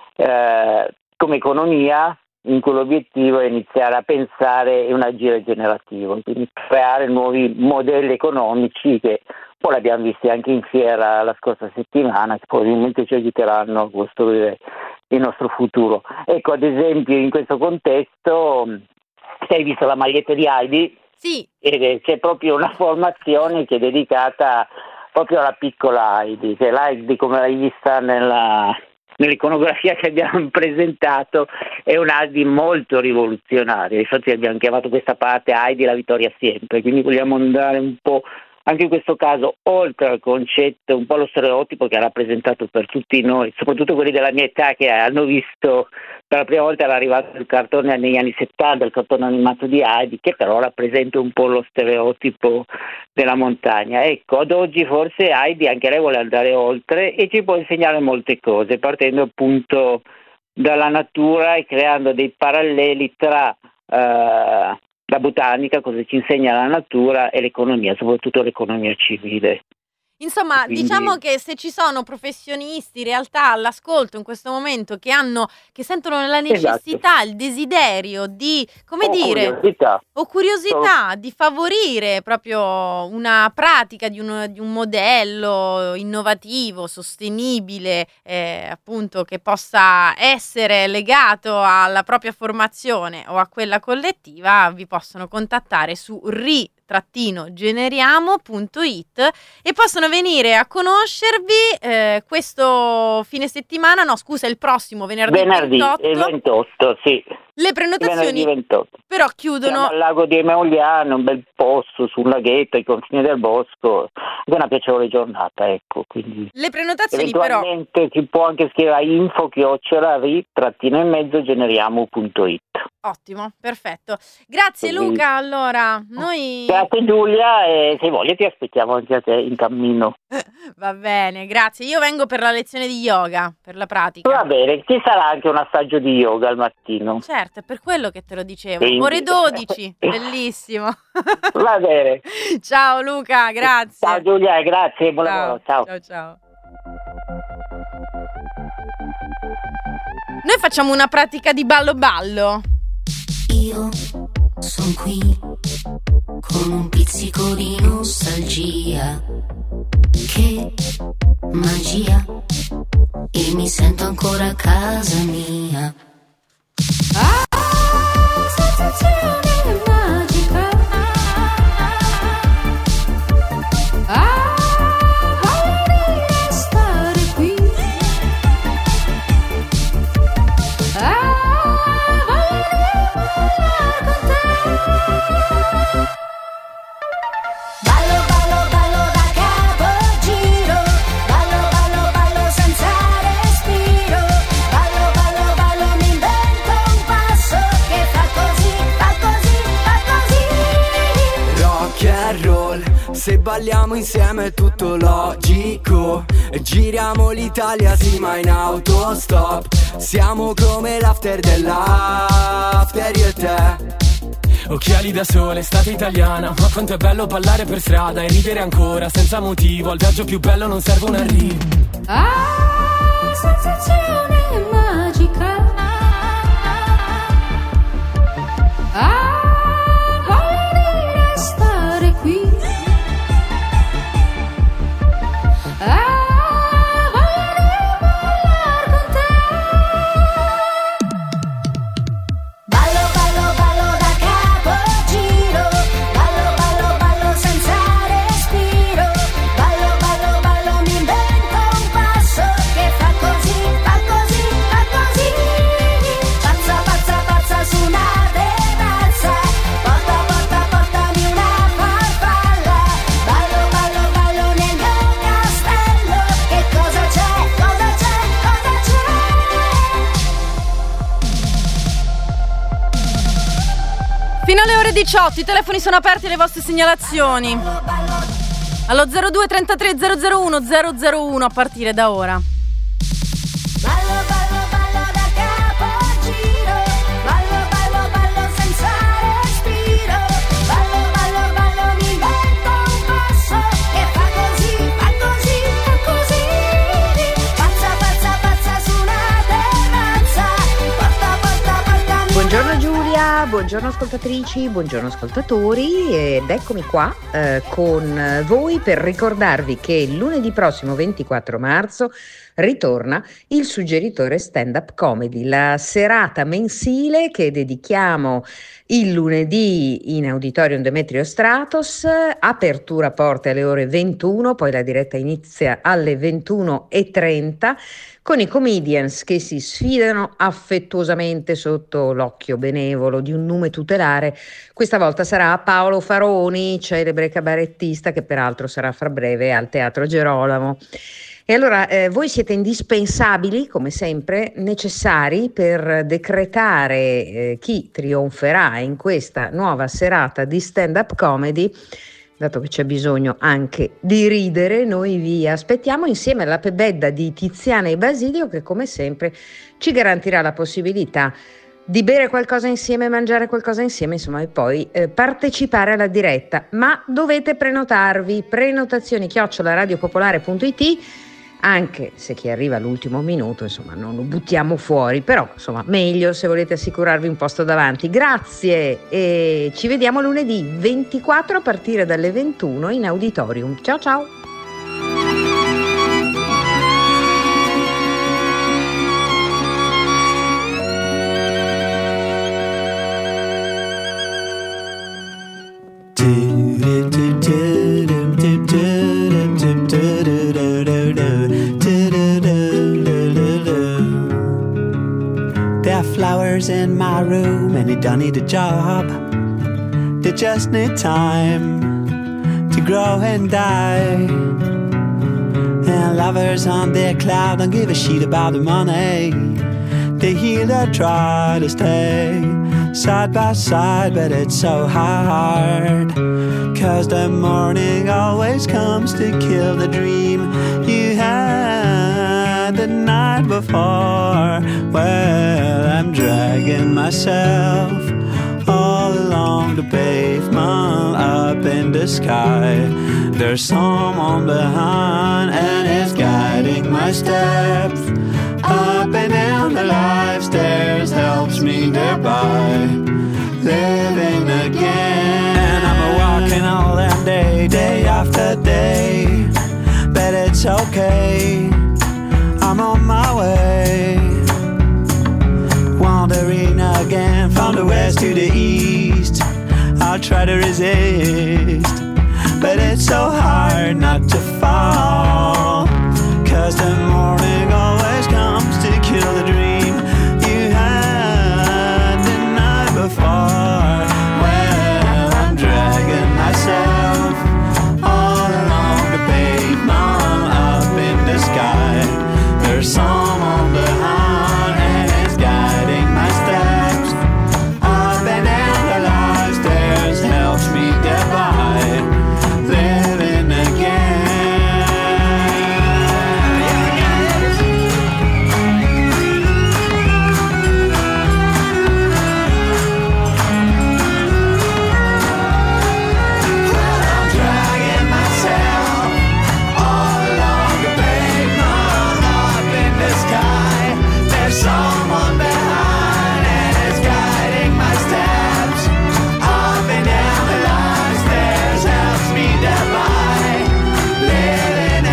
eh, come economia, in cui l'obiettivo è iniziare a pensare e un agire generativo, quindi creare nuovi modelli economici che poi l'abbiamo visti anche in fiera la scorsa settimana, che probabilmente ci aiuteranno a costruire il nostro futuro. Ecco, ad esempio in questo contesto, se hai visto la maglietta di Heidi,
Sì.
e c'è proprio una formazione che è dedicata proprio alla piccola Heidi, che l'Heidi, come l'hai vista nella... nell'iconografia che abbiamo presentato, è un Heidi molto rivoluzionario, infatti abbiamo chiamato questa parte Heidi la vittoria sempre, quindi vogliamo andare un po' anche in questo caso oltre al concetto, un po' lo stereotipo che ha rappresentato per tutti noi, soprattutto quelli della mia età che hanno visto per la prima volta l'arrivata del cartone negli anni settanta, il cartone animato di Heidi, che però rappresenta un po' lo stereotipo della montagna. Ecco, ad oggi forse Heidi anche lei vuole andare oltre e ci può insegnare molte cose, partendo appunto dalla natura e creando dei paralleli tra eh, la botanica, cosa ci insegna la natura, e l'economia, soprattutto l'economia civile.
Insomma,
Quindi...
diciamo che se ci sono professionisti in realtà all'ascolto in questo momento che hanno, che sentono la necessità, esatto. il desiderio di, come
o
dire,
curiosità.
o curiosità so... di favorire proprio una pratica di un, di un modello innovativo, sostenibile, eh, appunto che possa essere legato alla propria formazione o a quella collettiva, vi possono contattare su ri generiamo punto it e possono venire a conoscervi eh, questo fine settimana, no scusa, il prossimo venerdì,
venerdì
ventotto.
ventotto, sì.
Le prenotazioni
ventotto.
Però chiudono.
Siamo al lago di Emeuliano, un bel posto sul laghetto ai confini del bosco, è una piacevole giornata, ecco. Quindi
le prenotazioni però
si può anche scrivere a info chiocciola ri trattino in mezzo generiamo punto it.
Ottimo, perfetto. Grazie Così. Luca, allora noi...
Grazie Giulia e se voglia ti aspettiamo anche a te in cammino.
Va bene, grazie. Io vengo per la lezione di yoga, per la pratica.
Va bene, ci sarà anche un assaggio di yoga al mattino.
Certo, è per quello che te lo dicevo.
Quindi.
Ore dodici, bellissimo.
Va bene.
Ciao Luca, grazie.
Ciao Giulia, grazie, buon
ciao.
lavoro. Ciao.
Ciao, ciao. Noi facciamo una pratica di ballo ballo.
Io son qui con un pizzico di nostalgia. Che magia, e mi sento ancora a casa mia. Ah, sensazione magica. Ah, voglio restare qui. Ah, ballo, ballo, ballo da capo giro, ballo, ballo, ballo senza respiro, ballo, ballo, ballo mi invento un passo che fa così, fa così, fa così.
Rock and roll, se balliamo insieme è tutto logico, e giriamo l'Italia sì ma in autostop, siamo come l'after dell'after io e te.
Occhiali da sole, estate italiana, ma quanto è bello ballare per strada e ridere ancora, senza motivo, al viaggio più bello non serve un arrivo.
Ah, sensazione magica. Ah, voglio restare qui. Ah,
Fino alle ore diciotto i telefoni sono aperti alle vostre segnalazioni allo zero due trentatré zero zero uno zero zero uno a partire da ora.
Ballo, ballo, ballo da capo giro, ballo, ballo, ballo senza respiro, ballo, ballo, ballo mi invento un passo che fa così, fa così, fa così, pazza, pazza, pazza su una terrazza, porta, porta, porta.
Buongiorno Giulia, buongiorno ascoltatrici, buongiorno ascoltatori ed eccomi qua eh, con voi per ricordarvi che lunedì prossimo ventiquattro marzo ritorna il Suggeritore Stand Up Comedy, la serata mensile che dedichiamo il lunedì in Auditorium Demetrio Stratos, apertura porte alle ore ventuno, poi la diretta inizia alle ventuno e trenta con i comedians che si sfidano affettuosamente sotto l'occhio benevolo di un nume tutelare. Questa volta sarà Paolo Faroni, celebre cabarettista che peraltro sarà fra breve al Teatro Gerolamo. E allora eh, voi siete indispensabili, come sempre, necessari per decretare eh, chi trionferà in questa nuova serata di stand-up comedy. Dato che c'è bisogno anche di ridere, noi vi aspettiamo insieme alla pebedda di Tiziana e Basilio che come sempre ci garantirà la possibilità di bere qualcosa insieme, mangiare qualcosa insieme, insomma, e poi eh, partecipare alla diretta. Ma dovete prenotarvi, prenotazioni chiocciola radiopopolare punto it, anche se chi arriva all'ultimo minuto, insomma, non lo buttiamo fuori, però, insomma, meglio se volete assicurarvi un posto davanti. Grazie e ci vediamo lunedì ventiquattro a partire dalle ventuno in auditorium. Ciao ciao!
There are flowers in my room and they don't need a job. They just need time to grow and die. And lovers on their cloud don't give a shit about the money. They heal or try to stay side by side, but it's so hard, 'cause the morning always comes to kill the dream you had the night before. Well, I'm dragging myself all along the pavement up in the sky. There's someone behind and it's guiding my steps up and down the life stairs, helps me get by, living again. And I'm walking all that day, day after day, but it's okay, I'm on my way. Wandering again from the west to the east, I'll try to resist, but it's so hard not to fall, 'cause the morning always comes to kill the dream you had the night before. Well, I'm dragging myself all along the pavement up in the sky. There's someone behind and it's guiding my steps up and down the life stairs, helps me get by, living again. Someone behind and it's guiding my steps up and down the line stairs, helps me get by, living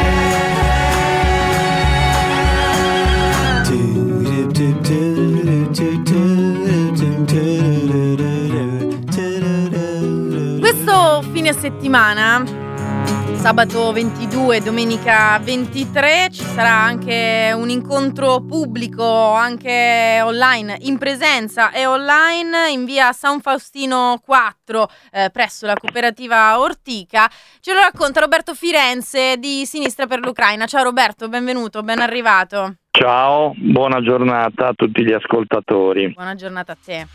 again.
Questo fine settimana, sabato ventidue, domenica ventitré, ci sarà anche un incontro pubblico, anche online, in presenza e online, in via San Faustino quattro, eh, presso la cooperativa Ortica. Ce lo racconta Roberto Firenze di Sinistra per l'Ucraina. Ciao Roberto, benvenuto, ben arrivato.
Ciao, buona giornata a tutti gli ascoltatori.
Buona giornata a te.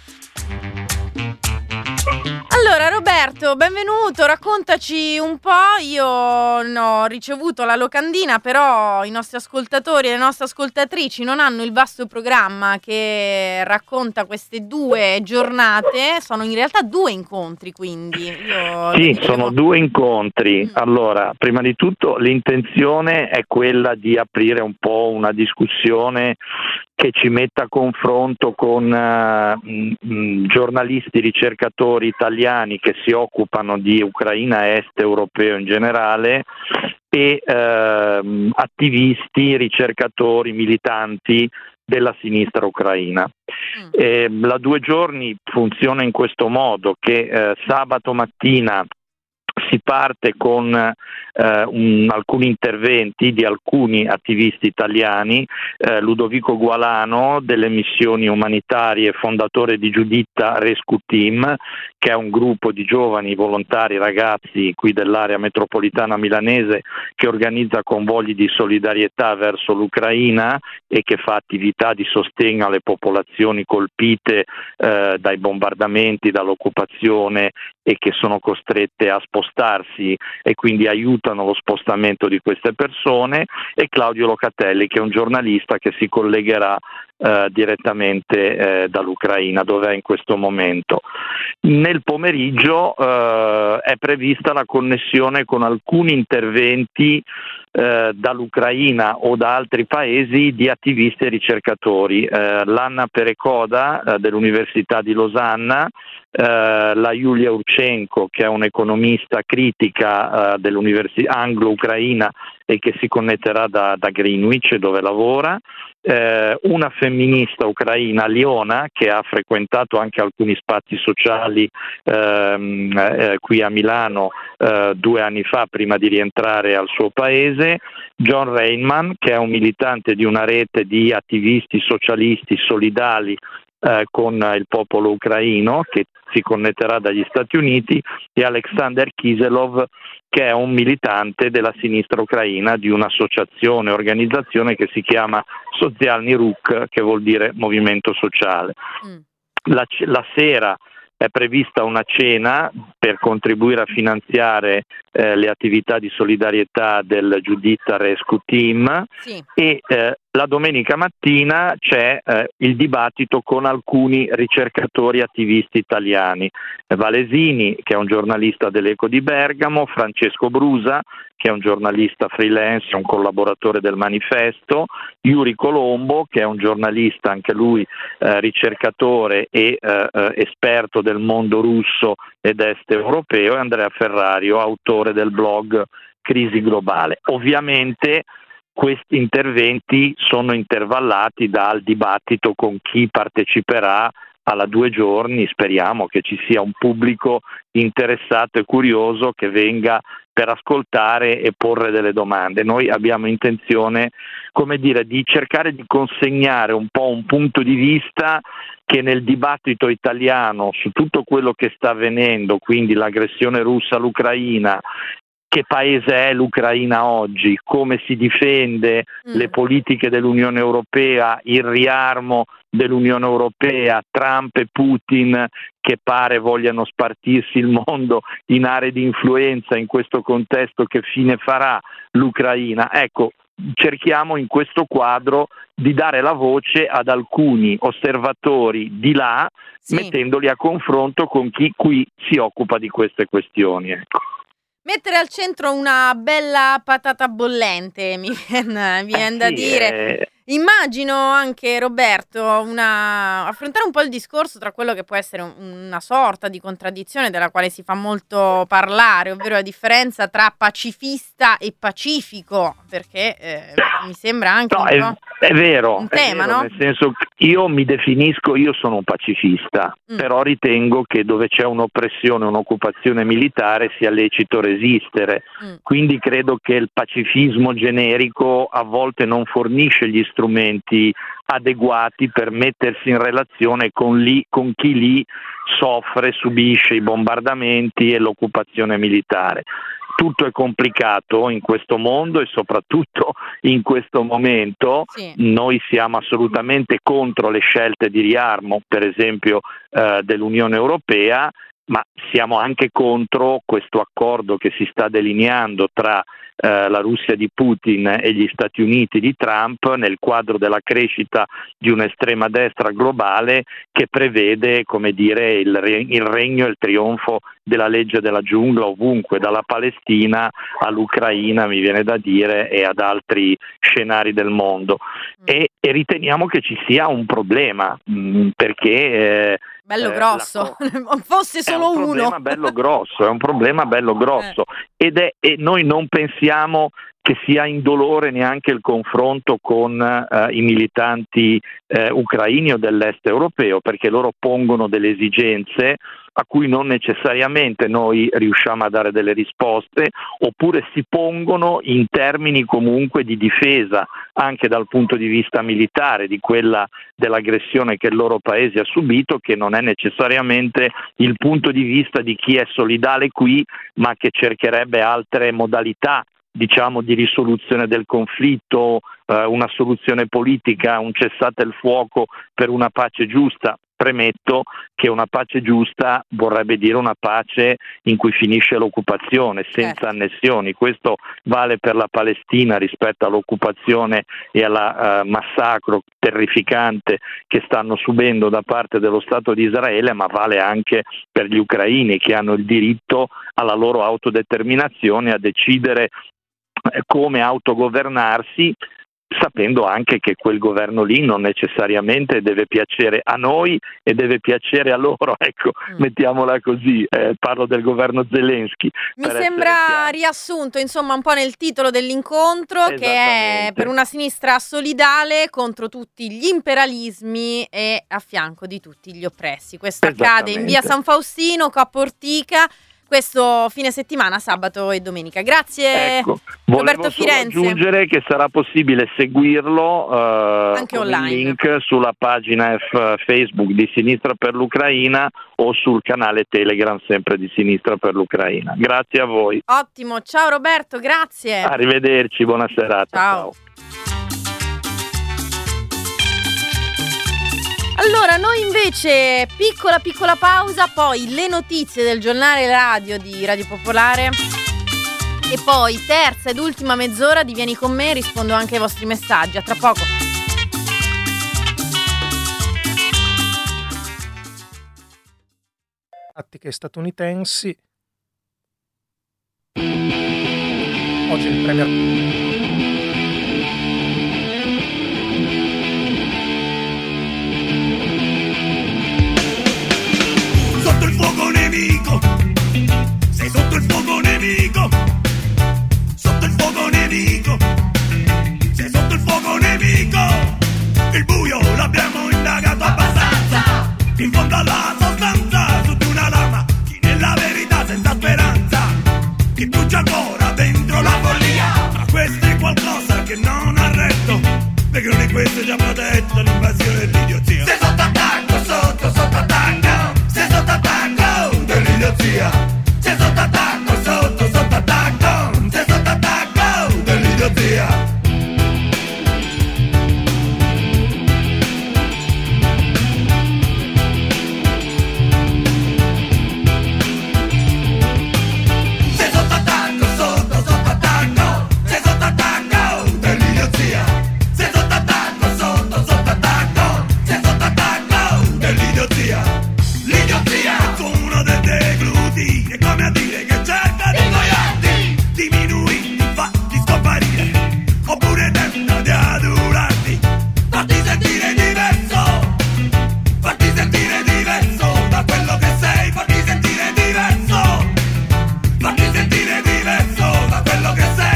Allora Roberto, benvenuto, raccontaci un po'. Io ho ricevuto la locandina, però i nostri ascoltatori e le nostre ascoltatrici non hanno il vasto programma che racconta queste due giornate. Sono in realtà due incontri, quindi io
Sì,
dicevo...
sono due incontri. Allora, prima di tutto l'intenzione è quella di aprire un po' una discussione che ci metta a confronto con uh, mh, giornalisti, ricercatori italiani che si occupano di Ucraina Est, europeo in generale, e uh, attivisti, ricercatori, militanti della sinistra ucraina. Mm. E la due giorni funziona in questo modo, che uh, sabato mattina si parte con eh, un, alcuni interventi di alcuni attivisti italiani, eh, Ludovico Gualano delle missioni umanitarie, fondatore di Giuditta Rescue Team, che è un gruppo di giovani volontari ragazzi qui dell'area metropolitana milanese che organizza convogli di solidarietà verso l'Ucraina e che fa attività di sostegno alle popolazioni colpite eh, dai bombardamenti, dall'occupazione e che sono costrette a spostarsi e quindi aiutano lo spostamento di queste persone, e Claudio Locatelli, che è un giornalista che si collegherà eh, direttamente eh, dall'Ucraina, dove è in questo momento. Nel pomeriggio eh, è prevista la connessione con alcuni interventi eh, dall'Ucraina o da altri paesi di attivisti e ricercatori. Eh, L'Anna Perekoda eh, dell'Università di Losanna, eh, la Yulia Urchenko, che è un'economista critica eh, dell'Università anglo-ucraina e che si connetterà da, da Greenwich, dove lavora, eh, una femminista ucraina, Liona, che ha frequentato anche alcuni spazi sociali ehm, eh, qui a Milano eh, due anni fa prima di rientrare al suo paese, John Rainman, che è un militante di una rete di attivisti socialisti solidali eh, con il popolo ucraino, che si connetterà dagli Stati Uniti, e Alexander Kiselov, che è un militante della sinistra ucraina di un'associazione, organizzazione che si chiama Socialny Ruch, che vuol dire movimento sociale. Mm. La, la sera è prevista una cena per contribuire a finanziare eh, le attività di solidarietà del Giuditta Rescue Team, sì. e eh, la domenica mattina c'è eh, il dibattito con alcuni ricercatori attivisti italiani, Valesini, che è un giornalista dell'Eco di Bergamo, Francesco Brusa, che è un giornalista freelance, un collaboratore del Manifesto, Yuri Colombo, che è un giornalista anche lui eh, ricercatore e eh, eh, esperto del mondo russo ed est europeo, e Andrea Ferrario, autore del blog Crisi Globale. Ovviamente questi interventi sono intervallati dal dibattito con chi parteciperà alla due giorni. Speriamo che ci sia un pubblico interessato e curioso che venga per ascoltare e porre delle domande. Noi abbiamo intenzione, come dire, di cercare di consegnare un po' un punto di vista che nel dibattito italiano su tutto quello che sta avvenendo, quindi l'aggressione russa all'Ucraina, che paese è l'Ucraina oggi, come si difende, mm. le politiche dell'Unione Europea, il riarmo dell'Unione Europea, Trump e Putin che pare vogliano spartirsi il mondo in aree di influenza, in questo contesto che fine farà l'Ucraina. Ecco, cerchiamo in questo quadro di dare la voce ad alcuni osservatori di là, sì. mettendoli a confronto con chi qui si occupa di queste questioni. Ecco.
Mettere al centro una bella patata bollente, mi viene, mi viene eh, da sì, dire. Eh... Immagino anche, Roberto, una... affrontare un po' il discorso tra quello che può essere un, una sorta di contraddizione della quale si fa molto parlare, ovvero la differenza tra pacifista e pacifico, perché eh, mi sembra anche
no,
un
è,
po'
è vero,
un tema,
è vero,
no?
Nel senso che io mi definisco, io sono un pacifista, mm. però ritengo che dove c'è un'oppressione, un'occupazione militare sia lecito resistere, mm. quindi credo che il pacifismo generico a volte non fornisce gli strumenti adeguati per mettersi in relazione con, lì, con chi lì soffre, subisce i bombardamenti e l'occupazione militare. Tutto è complicato in questo mondo e soprattutto in questo momento. Sì. Noi siamo assolutamente contro le scelte di riarmo, per esempio eh, dell'Unione Europea, ma siamo anche contro questo accordo che si sta delineando tra eh, la Russia di Putin e gli Stati Uniti di Trump nel quadro della crescita di un'estrema destra globale che prevede, come dire, il, re- il regno e il trionfo della legge della giungla ovunque, dalla Palestina all'Ucraina, mi viene da dire, e ad altri scenari del mondo. Mm. E, e riteniamo che ci sia un problema, mh, perché... Eh,
bello grosso, co- fosse solo
uno. È un
uno.
problema bello grosso, è un problema bello grosso. Eh. Ed è, e noi non pensiamo che sia indolore neanche il confronto con eh, i militanti eh, ucraini o dell'est europeo, perché loro pongono delle esigenze a cui non necessariamente noi riusciamo a dare delle risposte, oppure si pongono in termini comunque di difesa anche dal punto di vista militare di quella dell'aggressione che il loro paese ha subito, che non è necessariamente il punto di vista di chi è solidale qui, ma che cercherebbe altre modalità, diciamo, di risoluzione del conflitto, eh, una soluzione politica, un cessate il fuoco per una pace giusta. Premetto che una pace giusta vorrebbe dire una pace in cui finisce l'occupazione, senza annessioni. Questo vale per la Palestina rispetto all'occupazione e al uh, massacro terrificante che stanno subendo da parte dello Stato di Israele, ma vale anche per gli ucraini, che hanno il diritto alla loro autodeterminazione, a decidere come autogovernarsi, sapendo anche che quel governo lì non necessariamente deve piacere a noi e deve piacere a loro, ecco, mm. mettiamola così, eh, parlo del governo Zelensky.
Mi sembra riassunto, insomma, un po' nel titolo dell'incontro, che è per una sinistra solidale contro tutti gli imperialismi e a fianco di tutti gli oppressi. Questo accade in via San Faustino, Coppa Ortica, questo fine settimana, sabato e domenica. Grazie,
ecco,
Roberto Firenze.
Volevo aggiungere che sarà possibile seguirlo eh,
anche
con
online.
il link sulla pagina F- Facebook di Sinistra per l'Ucraina o sul canale Telegram sempre di Sinistra per l'Ucraina. Grazie a voi.
Ottimo, ciao Roberto, grazie.
Arrivederci, buona serata.
Ciao. ciao. Allora, noi invece, piccola piccola pausa, poi le notizie del giornale radio di Radio Popolare e poi terza ed ultima mezz'ora di Vieni con me, rispondo anche ai vostri messaggi. A tra poco.
Tattiche statunitensi. Oggi il premier
sotto il fuoco nemico, sei sotto il fuoco nemico, sotto il fuoco nemico, sei sotto il fuoco nemico, il buio l'abbiamo indagato abbastanza, in fondo alla sostanza, su di una lama, chi nella verità senza speranza, chi brucia ancora dentro la follia, ma questo è qualcosa che non ha retto, perché non è questo già protetto l'invasione dell'idiozia, sei sotto attacco, sotto, sotto attacco, sei sotto attacco dell'idiozia, sei sotto attacco, sotto, sotto attacco, sei sotto attacco dell'idiozia. Sei sotto attacco, sotto, sotto attacco, sei sotto attacco dell'idiozia, sei sotto attacco, sotto, sotto attacco, sei sotto attacco dell'idiozia. L'idiozia è il suono del degluti, è come a dire che cerca di ingoiarti, diminuirti, fatti scomparire, oppure tenta di adurarti, farti sentire diverso, farti sentire diverso da quello che sei, farti sentire diverso, farti sentire diverso da quello che sei.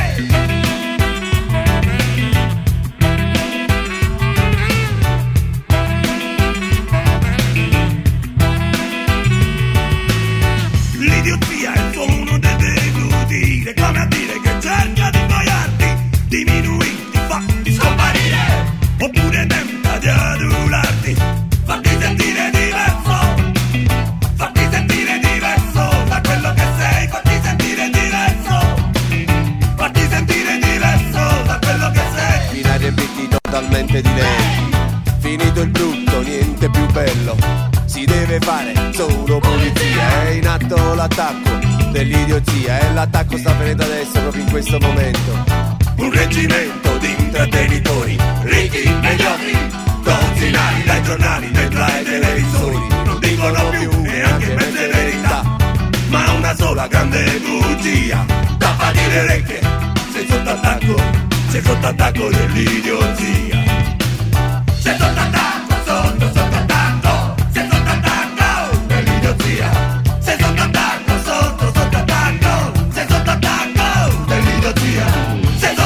L'idiozia è il suono del deglutire, come a dire che cerca di ingoiarti, diminuirti, farti scomparire, oppure tenta di adullarti, farti sentire diverso, farti sentire diverso da quello che sei, farti sentire diverso, farti sentire diverso da quello che sei.
Binari e bitti totalmente diversi, finito il brutto, niente più bello, si deve fare solo polizia, è in atto l'attacco dell'idiozia e l'attacco sta avvenendo adesso, proprio in questo momento.
Un reggimento di intrattenitori, ricchi, mediocri, dozzinali dai giornali, dai tra e televisori, non dicono più neanche mezze verità, ma una sola grande bugia, tappa di le orecchie, sei sotto attacco, sei sotto attacco dell'idiozia, sei sotto attacco, sotto, sotto attacco, sei sotto attacco dell'idiozia, sei sotto attacco, sotto, sotto attacco, sei sotto attacco dell'idiozia, sei sotto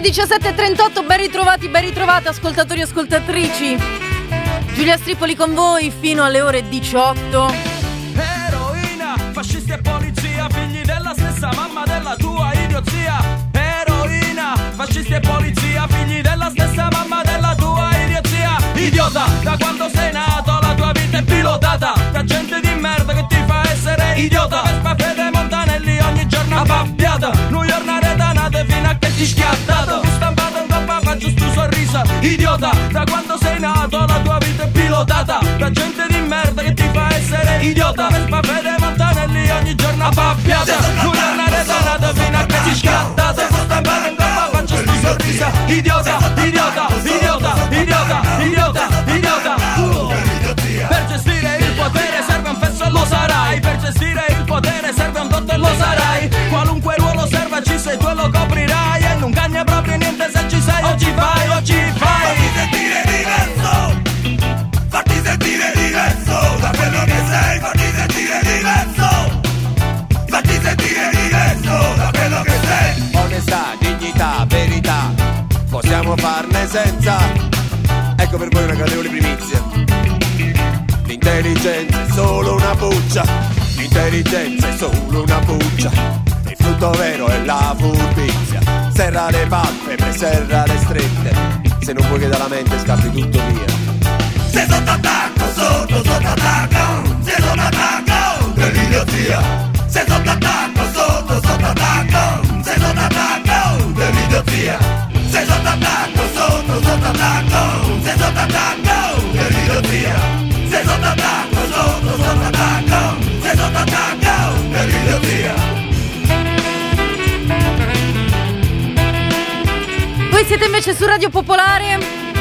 diciassette e trentotto, ben ritrovati, ben ritrovate ascoltatori e ascoltatrici. Giulia Stripoli con voi fino alle ore diciotto.
Eroina, fascisti e polizia, figli della stessa mamma della tua idiozia. Eroina, fascisti e polizia, figli della stessa mamma della tua idiozia. Idiota, da quando sei nato la tua vita è pilotata da gente di merda che ti fa essere idiota. Vespa, Fede, Montanelli ogni giorno abbabbiata, New York naretanate fino a che ti schiattato. Stampato un papà, faccio sto sorriso. Idiota, da quando sei nato la tua vita è pilotata da gente di merda che ti fa essere idiota. Vespa, Fede, Montanelli ogni giorno abbabbiata, New York naretanate fino a che ti schiattato. Stampato un papà, faccio sto sorriso. Idiota, idiota, idiota, idiota, idiota, idiota. Per gestire il potere serve un fesso, lo sarai. Per gestire il potere serve un dotto e lo sarai. Qualunque ruolo serva ci sei tu e lo coprirai. E non cagna proprio niente se ci sei o ci fai o ci fai. Fatti sentire diverso, fatti sentire diverso da quello che sei. Fatti sentire diverso, fatti sentire diverso da quello che sei.
Onestà, dignità, verità, possiamo farne senza. Ecco per voi una gradevole primizia. L'intelligenza è solo una buccia, l'intelligenza è solo una buccia. Il frutto vero è la furbizia. Serra le palpebre, serra le strette. Se non vuoi che dalla mente scappi tutto via. Se sotto attacco, sotto, sotto attacco, se sotto attacco dell'idiozia. Se sotto attacco, sotto, sotto attacco, se sotto attacco dell'idiozia. Se sotto attacco, sotto, sotto attacco, se sotto attacco dell'idiozia. Se sotto attacco, sotto, sotto attacco, se sotto attacco dell'idiozia.
Voi siete invece su Radio Popolare.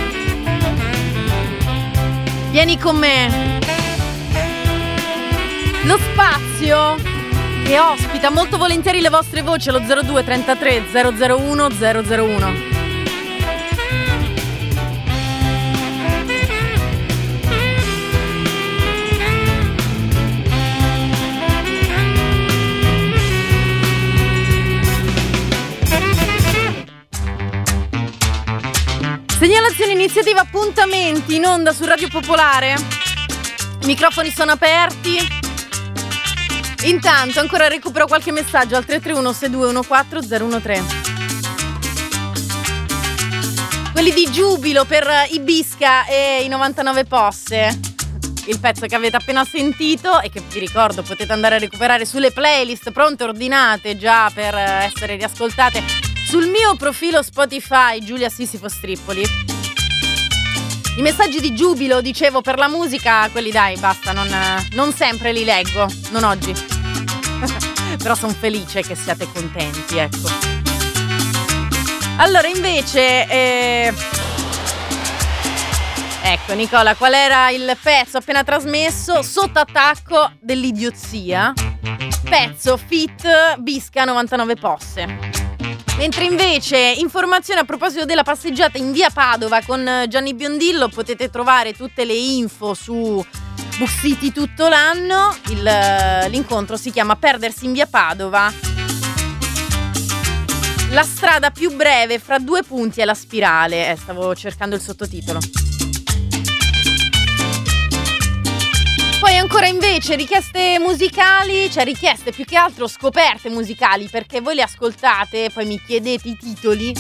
Vieni con me. Lo spazio che ospita molto volentieri le vostre voci allo zero due trentatré zero zero uno zero zero uno. Segnalazioni, iniziativa, appuntamenti in onda su Radio Popolare. I microfoni sono aperti. Intanto ancora recupero qualche messaggio al tre tre uno sei due uno quattro zero uno tre. Quelli di Giubilo per Ibisca e i novantanove Posse. Il pezzo che avete appena sentito e che vi ricordo potete andare a recuperare sulle playlist pronte ordinate già per essere riascoltate sul mio profilo Spotify Giulia Sisifo Strippoli. I messaggi di giubilo, dicevo, per la musica, quelli dai, basta, non, non sempre li leggo, non oggi. Però sono felice che siate contenti, ecco. Allora, invece, eh... ecco Nicola, qual era il pezzo appena trasmesso? Sotto attacco dell'idiozia. Pezzo fit Bisca novantanove Posse. Mentre invece, informazione a proposito della passeggiata in via Padova con Gianni Biondillo, potete trovare tutte le info su Book City tutto l'anno. Il, l'incontro si chiama Perdersi in via Padova. La strada più breve fra due punti è la spirale. Eh, stavo cercando il sottotitolo. Poi ancora invece richieste musicali, cioè richieste più che altro scoperte musicali, perché voi le ascoltate e poi mi chiedete i titoli.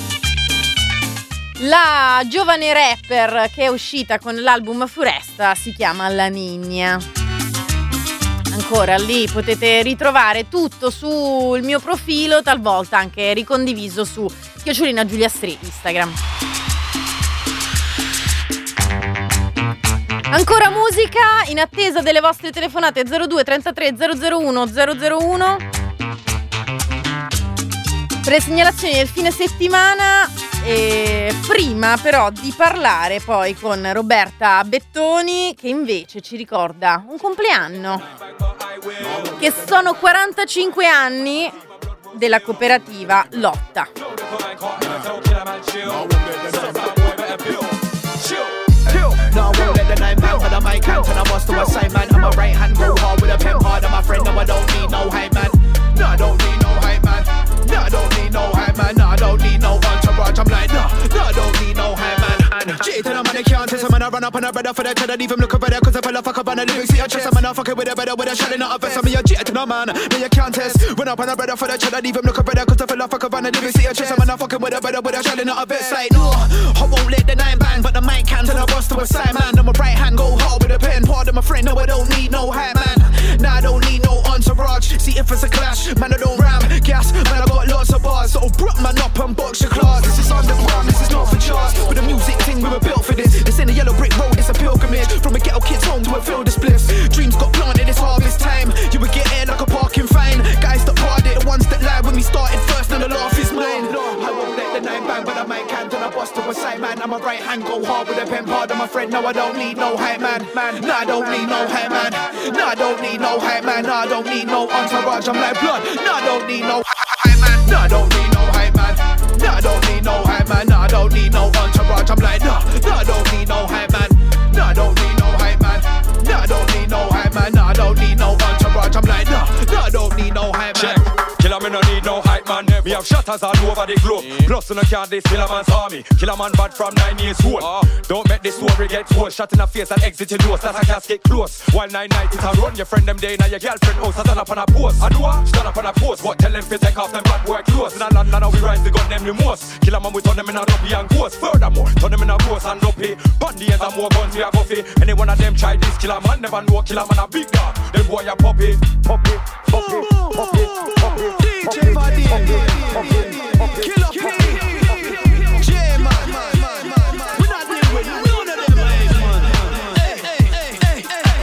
La giovane rapper che è uscita con l'album Furesta si chiama La Niña. Ancora lì potete ritrovare tutto sul mio profilo, talvolta anche ricondiviso su Chiocciolina Giulia Stri Instagram. Ancora musica, in attesa delle vostre telefonate zero due trentatré zero zero uno zero zero uno. Per le segnalazioni del fine settimana, e prima però di parlare poi con Roberta Bettoni, che invece ci ricorda un compleanno, che sono quarantacinque anni della cooperativa Lotta.
No, I won't let the nine man for the mic hand to the bus to a side man. I'm a right hand, go hard with a pen hard. I'm a friend, no, I don't need no hype man. No, I don't need no hype man. No, I don't need no hype man. No, I don't need no entourage. I'm like on a brother for the cheddar, leave him look a better, cause I fell off a cup on the lyrics, see a chest. I'm not fucking with a better, with a shot in a vest. I'm a jet to no man, me you can't test. Run up on a brother for the cheddar, leave him look a better, cause I fell off a cup on the lyrics, see a chest. I'm not fucking with a better, with a shot in a vest. Like, no, I won't let the nine bang, but the mic can tell a boss to a side man. On my right hand, go hard with a pen, pardon my friend, no, I don't need no hype man. Nah, I don't need no entourage, see if it's a clash, man, I don't ram, gas, man, I got lots of bars, so brought man up and box your class. This is underground, this is not for charts, but the music thing, we were built for this. This ain't a yellow brick road, it's a pilgrimage, from a ghetto kid's home to a field of spliffs. Dreams got planted, it's harvest time, you would get air like a parking fine. Guys that parted, the ones that lied when we started first, and the laugh is mine. I won't let the nine bang, but I might can turn a boss to a side man. I'm a right hand, go hard with a pen, pardon my friend, no, I don't need no hype man. Man, nah, I don't need no hype man. Nah, I don't need no hype man. Nah, I don't need no entourage, I'm like blood. Nah, I don't need no hype man. Nah, I don't need no hype man. Nah, I don't need no hype man. Nah, I don't need no entourage, I'm like nah. Nah, I don't need no hype man. Nah, I don't need no hype man. Nah, I don't need no hype man. Nah, I don't need no entourage, I'm like nah. Nah, I don't need no hype man.
Killer me no need no hype man. We have shutters all over the globe. Plus you no can't this Killer man's army. Killer man bad from nine years old. Don't make this story get told. Shot in the face and exit your nose. That's a casket close. While nine night it a run. Your friend them day now your girlfriend house. I stand up on a post. I do what? Stand up on a post. But tell them to take off them bad work clothes. In a land now we rise the gun them the most. Killer man we turn them in a rugby and ghost. Furthermore, turn them in a ghost and dopey. Bandy and more guns we a buffy. Any one of them try this Killer man never know Killer man a big dog. Them boy a puppy, puppy, puppy, puppy, puppy.
D J Buddy, Killer P, J man, we not dealing with none of them guys, man. Hey, hey, hey, hey,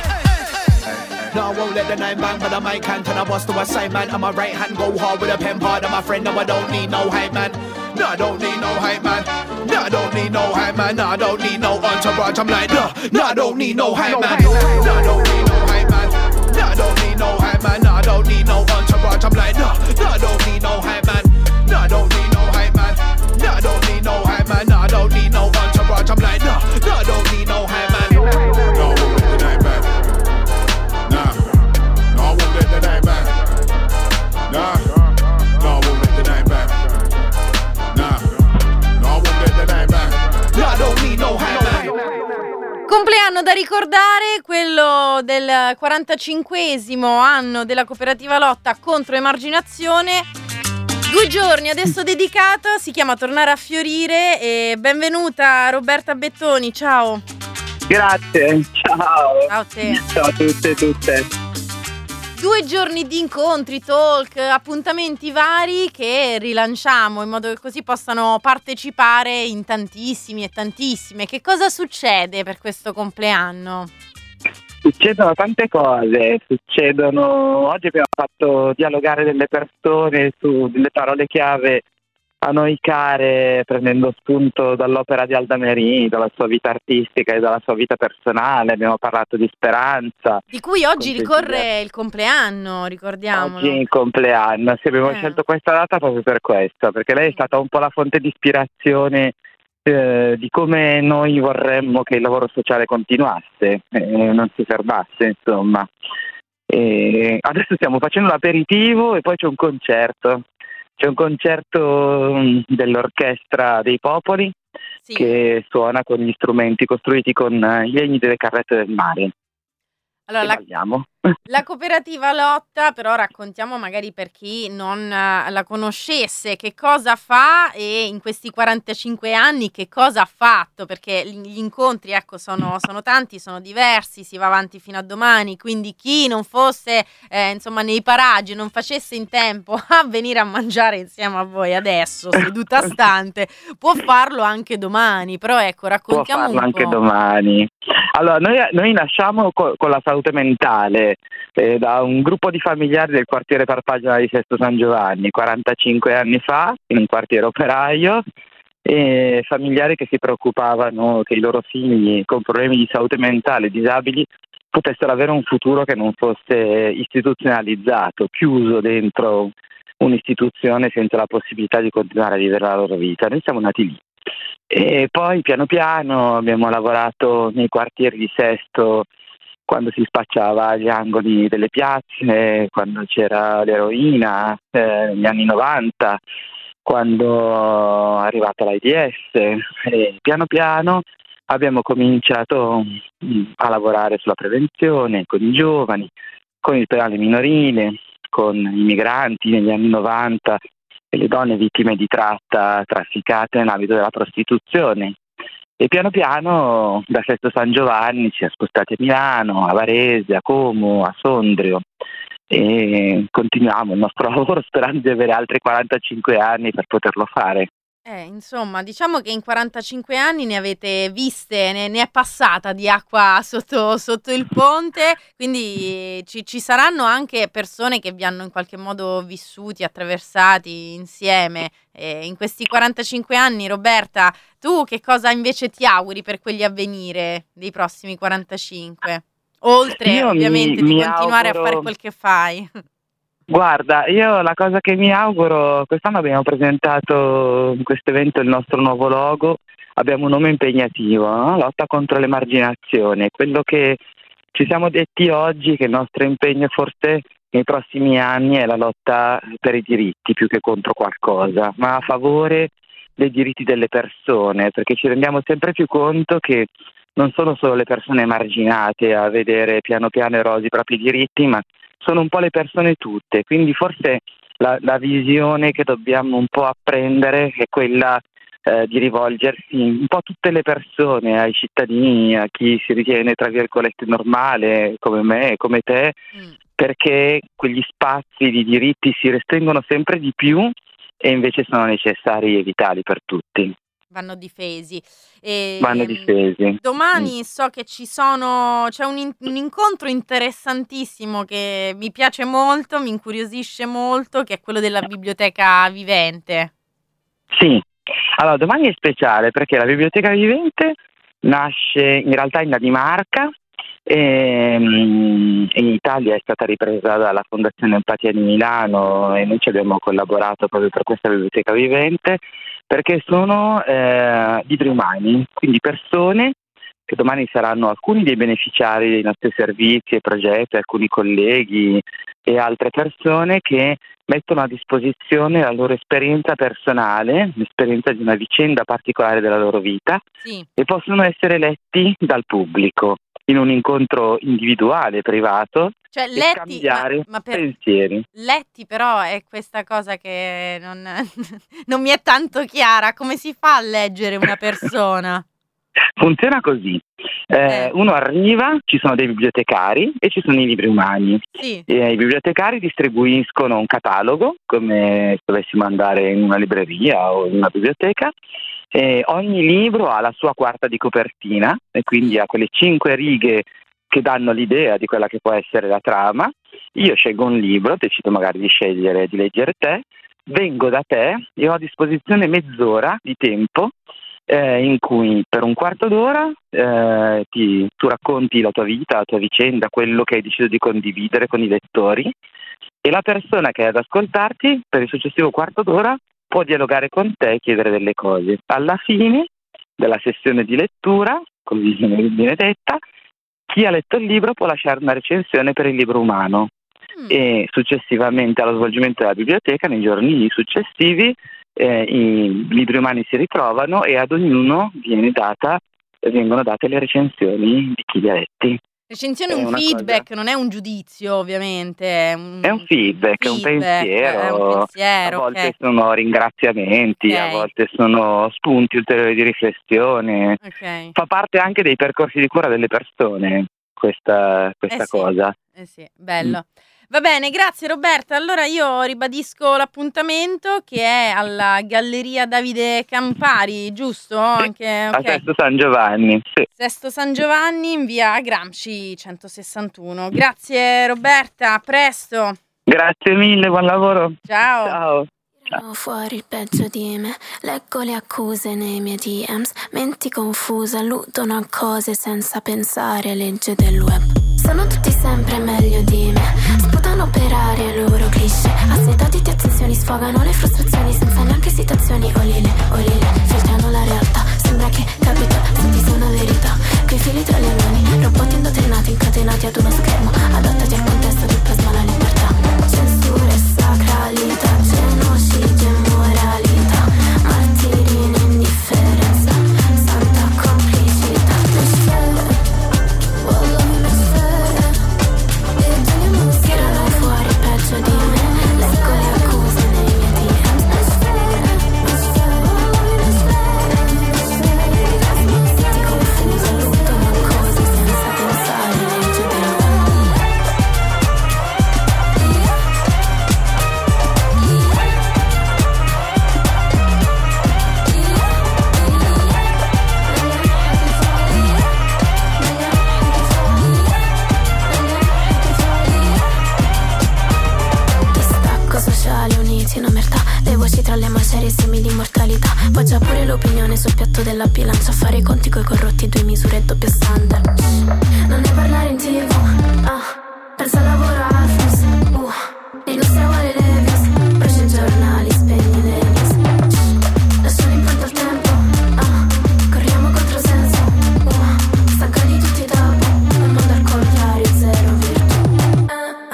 hey. No, I won't let the nine bang, but I might can turn a boss to a side man. I'm a right hand, go hard with a pen, pardon my friend, no, I don't need no hype man. No, I don't need no hype man. No, I don't need no hype man. No, I don't need no entourage. I'm like, no, no, I don't need no hype man. No, I don't need no hype man. No, I don't need no hype man. No, I don't need no entourage. I'm like, no, no, I don't need no hype man. No, I don't need no hype man. No, I don't need no hype man. No, I don't need no entourage. I'm like, no, no, I don't need no hype man.
No, I won't let the night back. Nah, no, I won't let the night back. Nah, no, I won't let the night back. Nah, no, I won't let the night back.
No, I don't need no hype man.
Compleanno da ricordare, quello del quarantacinquesimo anno della cooperativa lotta contro emarginazione. Due giorni adesso dedicata, si chiama Tornare a fiorire e benvenuta Roberta Bettoni, ciao.
Grazie, ciao.
Ciao a te.
Ciao a tutte e tutte.
Due giorni di incontri, talk, appuntamenti vari che rilanciamo in modo che così possano partecipare in tantissimi e tantissime. Che cosa succede per questo compleanno?
Succedono tante cose, succedono. Oggi abbiamo fatto dialogare delle persone su delle parole chiave a noi care, prendendo spunto dall'opera di Alda Merini, dalla sua vita artistica e dalla sua vita personale. Abbiamo parlato di speranza,
di cui oggi ricorre il compleanno, ricordiamolo.
Oggi è il compleanno, sì, abbiamo
eh.
scelto questa data proprio per questo, perché lei è stata un po' la fonte di ispirazione eh, di come noi vorremmo che il lavoro sociale continuasse, eh, non si fermasse, insomma. E adesso stiamo facendo l'aperitivo e poi c'è un concerto. C'è un concerto dell'Orchestra dei Popoli, sì, che suona con gli strumenti costruiti con i legni delle carrette del mare.
Allora, la, la cooperativa lotta, però raccontiamo magari per chi non uh, la conoscesse, che cosa fa e in questi quarantacinque anni che cosa ha fatto, perché gli incontri ecco sono, sono tanti, sono diversi, si va avanti fino a domani, quindi chi non fosse eh, insomma nei paraggi, non facesse in tempo a venire a mangiare insieme a voi adesso, seduta stante, può farlo anche domani, però ecco raccontiamo
può farlo
un po'.
Anche domani. Allora, noi, noi nasciamo co- con la salute mentale eh, da un gruppo di familiari del quartiere Parpagina di Sesto San Giovanni, quarantacinque anni fa, in un quartiere operaio, e familiari che si preoccupavano che i loro figli con problemi di salute mentale, disabili, potessero avere un futuro che non fosse istituzionalizzato, chiuso dentro un'istituzione senza la possibilità di continuare a vivere la loro vita. Noi siamo nati lì. E poi piano piano abbiamo lavorato nei quartieri di Sesto quando si spacciava agli angoli delle piazze, quando c'era l'eroina eh, negli anni novanta, quando è arrivata l'AIDS, e piano piano abbiamo cominciato mh, a lavorare sulla prevenzione con i giovani, con il penale minorile, con i migranti negli anni novanta e le donne vittime di tratta trafficate nell'ambito della prostituzione. E piano piano da Sesto San Giovanni ci siamo spostati a Milano, a Varese, a Como, a Sondrio e continuiamo il nostro lavoro sperando di avere altri quarantacinque anni per poterlo fare.
Eh, insomma, diciamo che in quarantacinque anni ne avete viste, ne, ne è passata di acqua sotto, sotto il ponte, quindi ci, ci saranno anche persone che vi hanno in qualche modo vissuti, attraversati insieme. Eh, in questi quarantacinque anni, Roberta, tu che cosa invece ti auguri per quelli a venire dei prossimi quarantacinque? Oltre,
Io
ovviamente,
mi-
di
mi
continuare
auguro-
a fare quel che fai.
Guarda, io la cosa che mi auguro, quest'anno abbiamo presentato in questo evento il nostro nuovo logo, abbiamo un nome impegnativo, no? Lotta contro l'emarginazione. Quello che ci siamo detti oggi, che il nostro impegno forse nei prossimi anni è la lotta per i diritti più che contro qualcosa, ma a favore dei diritti delle persone, perché ci rendiamo sempre più conto che non sono solo le persone emarginate a vedere piano piano erosi i propri diritti, ma sono un po' le persone tutte, quindi forse la, la visione che dobbiamo un po' apprendere è quella eh, di rivolgersi un po' a tutte le persone, ai cittadini, a chi si ritiene tra virgolette normale, come me, come te, perché quegli spazi di diritti si restringono sempre di più e invece sono necessari e vitali per tutti.
Vanno difesi. E,
Vanno difesi.
domani so che ci sono, c'è un, in- un incontro interessantissimo che mi piace molto, mi incuriosisce molto, che è quello della biblioteca vivente.
Sì, allora domani è speciale perché la biblioteca vivente nasce in realtà in Danimarca e mm, in Italia è stata ripresa dalla Fondazione Empatia di Milano e noi ci abbiamo collaborato proprio per questa biblioteca vivente perché sono eh, libri umani, quindi persone che domani saranno alcuni dei beneficiari dei nostri servizi e progetti, alcuni colleghi e altre persone che mettono a disposizione la loro esperienza personale, l'esperienza di una vicenda particolare della loro vita
Sì.
e possono essere letti dal pubblico in un incontro individuale, privato,
Cioè,
e
letti,
cambiare
ma, ma per
pensieri.
letti però è questa cosa che non, non mi è tanto chiara. Come si fa a leggere una persona?
Funziona così, eh, uno arriva, ci sono dei bibliotecari e ci sono i libri umani.
Sì.
E i bibliotecari distribuiscono un catalogo, come se dovessimo andare in una libreria o in una biblioteca, e ogni libro ha la sua quarta di copertina e quindi ha quelle cinque righe che danno l'idea di quella che può essere la trama. Io scelgo un libro, decido magari di scegliere di leggere te, vengo da te e ho a disposizione mezz'ora di tempo Eh, in cui per un quarto d'ora eh, ti, tu racconti la tua vita, la tua vicenda, quello che hai deciso di condividere con i lettori e la persona che è ad ascoltarti per il successivo quarto d'ora può dialogare con te e chiedere delle cose. Alla fine della sessione di lettura, così viene detta, chi ha letto il libro può lasciare una recensione per il libro umano mm. e successivamente allo svolgimento della biblioteca, nei giorni successivi, Eh, i libri umani si ritrovano e ad ognuno viene data, vengono date le recensioni di chi li ha letti.
Recensione è
È
un
una
feedback, non è un giudizio ovviamente. È un,
È un feedback, è un
feedback,
pensiero,
è un pensiero,
a volte
ok.
sono ringraziamenti,
Ok.
a volte sono spunti ulteriori di riflessione.
Ok.
Fa parte anche dei percorsi di cura delle persone questa, questa
Eh sì,
cosa.
Eh sì, bello. Va bene, grazie Roberta. Allora io ribadisco l'appuntamento che è alla Galleria Davide Campari, giusto? Anche,
A
ok.
Sesto San Giovanni, sì.
Sesto San Giovanni in via Gramsci centosessantuno. Grazie Roberta, a presto.
Grazie mille, buon lavoro.
Ciao.
Ciao.
Tirano fuori il peggio di me, leggo le accuse nei miei D Ms, menti confuse, alludono a cose senza pensare, legge del web. Sono tutti sempre meglio di me, sputano per aria i loro cliché, assetati di attenzioni, sfogano le frustrazioni senza neanche esitazioni, olile, olile, filtrano la realtà, sembra che capita, senti sia una verità, coi fili tra le mani, robot indottrinati, incatenati ad uno schermo, adattati al contesto che plasma la libertà, censura e sacralità, genocidio e moralità, martiri in indifferenza, santa complicità. inizia in omertà. Le voci tra le macerie semi di immortalità. Poggia pure l'opinione sul piatto della bilancia. Fare i conti coi corrotti, due misure e doppio standard. Non ne parlare in tv, ah, pensa a lavorare, uh, l'industria vuole le views, brucia i giornali, spegni le news. Lascia l'impronta al tempo, ah, corriamo contro senso, uh, stanca di tutti i dopo, un mondo al contrario, zero virtù.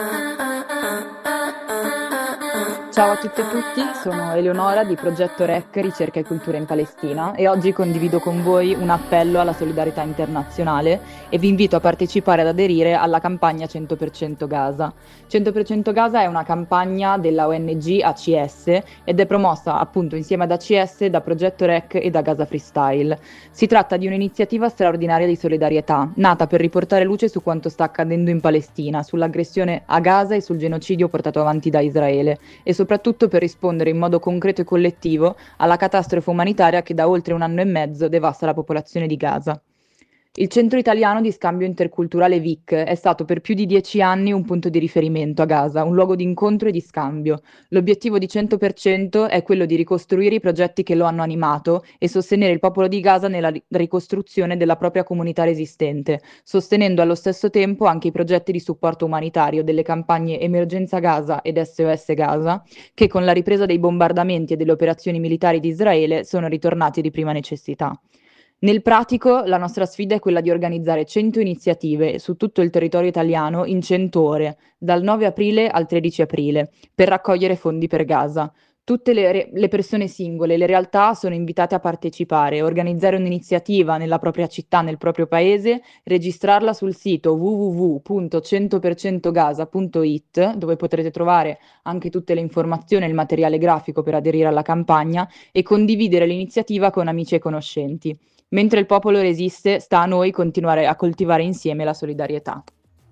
Ciao a tutte e tutti, sono Eleonora di Progetto Rec Ricerca e Cultura in Palestina e oggi condivido con voi un appello alla solidarietà internazionale e vi invito a partecipare ad aderire alla campagna cento per cento Gaza. cento per cento Gaza è una campagna della O N G A C S ed è promossa appunto insieme ad A C S da Progetto Rec e da Gaza Freestyle. Si tratta di un'iniziativa straordinaria di solidarietà, nata per riportare luce su quanto sta accadendo in Palestina, sull'aggressione a Gaza e sul genocidio portato avanti da Israele e soprattutto per rispondere in modo concreto e collettivo alla catastrofe umanitaria che da oltre un anno e mezzo devasta la popolazione di Gaza. Il Centro Italiano di Scambio Interculturale V I C è stato per più di dieci anni un punto di riferimento a Gaza, un luogo di incontro e di scambio. L'obiettivo di cento per cento è quello di ricostruire i progetti che lo hanno animato e sostenere il popolo di Gaza nella ri- ricostruzione della propria comunità resistente, sostenendo allo stesso tempo anche i progetti di supporto umanitario delle campagne Emergenza Gaza ed S O S Gaza, che con la ripresa dei bombardamenti e delle operazioni militari di Israele sono ritornati di prima necessità. Nel pratico, la nostra sfida è quella di organizzare cento iniziative su tutto il territorio italiano in cento ore, dal nove aprile al tredici aprile, per raccogliere fondi per Gaza. Tutte le, re- le persone singole, le realtà sono invitate a partecipare, organizzare un'iniziativa nella propria città, nel proprio paese, registrarla sul sito w w w punto cento per cento gaza punto i t, dove potrete trovare anche tutte le informazioni e il materiale grafico per aderire alla campagna, e condividere l'iniziativa con amici e conoscenti. Mentre il popolo resiste, sta a noi continuare a coltivare insieme la solidarietà.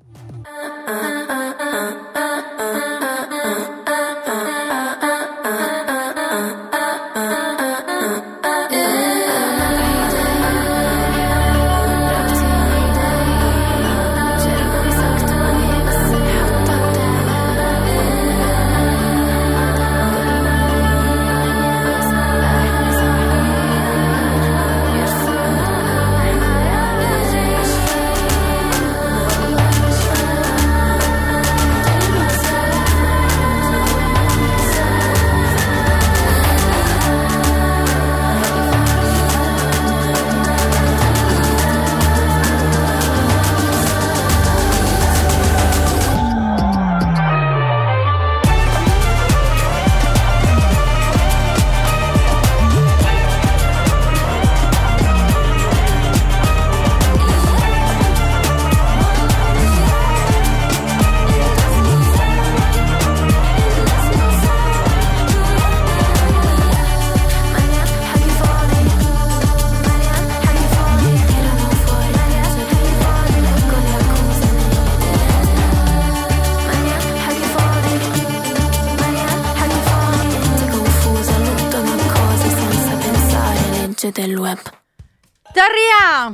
Del web.
Tarria!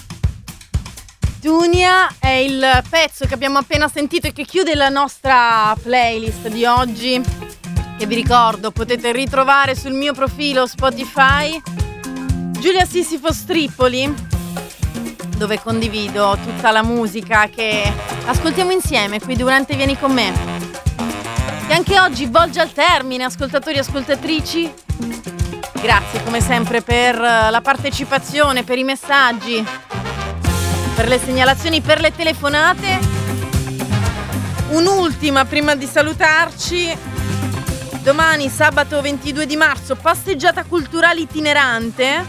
Dunia è il pezzo che abbiamo appena sentito e che chiude la nostra playlist di oggi, che vi ricordo potete ritrovare sul mio profilo Spotify, Giulia Sissifos Tripoli, dove condivido tutta la musica che ascoltiamo insieme qui durante Vieni con me, che anche oggi volge al termine. Ascoltatori e ascoltatrici, grazie come sempre per la partecipazione, per i messaggi, per le segnalazioni, per le telefonate. Un'ultima prima di salutarci: domani sabato ventidue di marzo, passeggiata culturale itinerante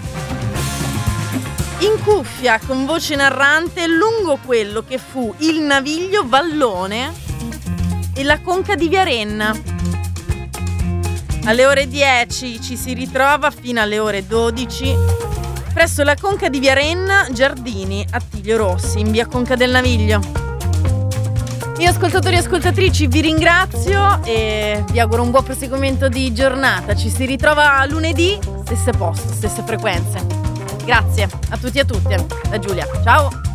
in cuffia con voce narrante lungo quello che fu il Naviglio Vallone e la Conca di Viarenna. Alle ore dieci ci si ritrova fino alle ore dodici presso la Conca di Viarenna, Giardini, Attilio Rossi, in via Conca del Naviglio. Io, ascoltatori e ascoltatrici, vi ringrazio e vi auguro un buon proseguimento di giornata. Ci si ritrova lunedì, stesse posto, stesse frequenze. Grazie a tutti e a tutte. Da Giulia, ciao!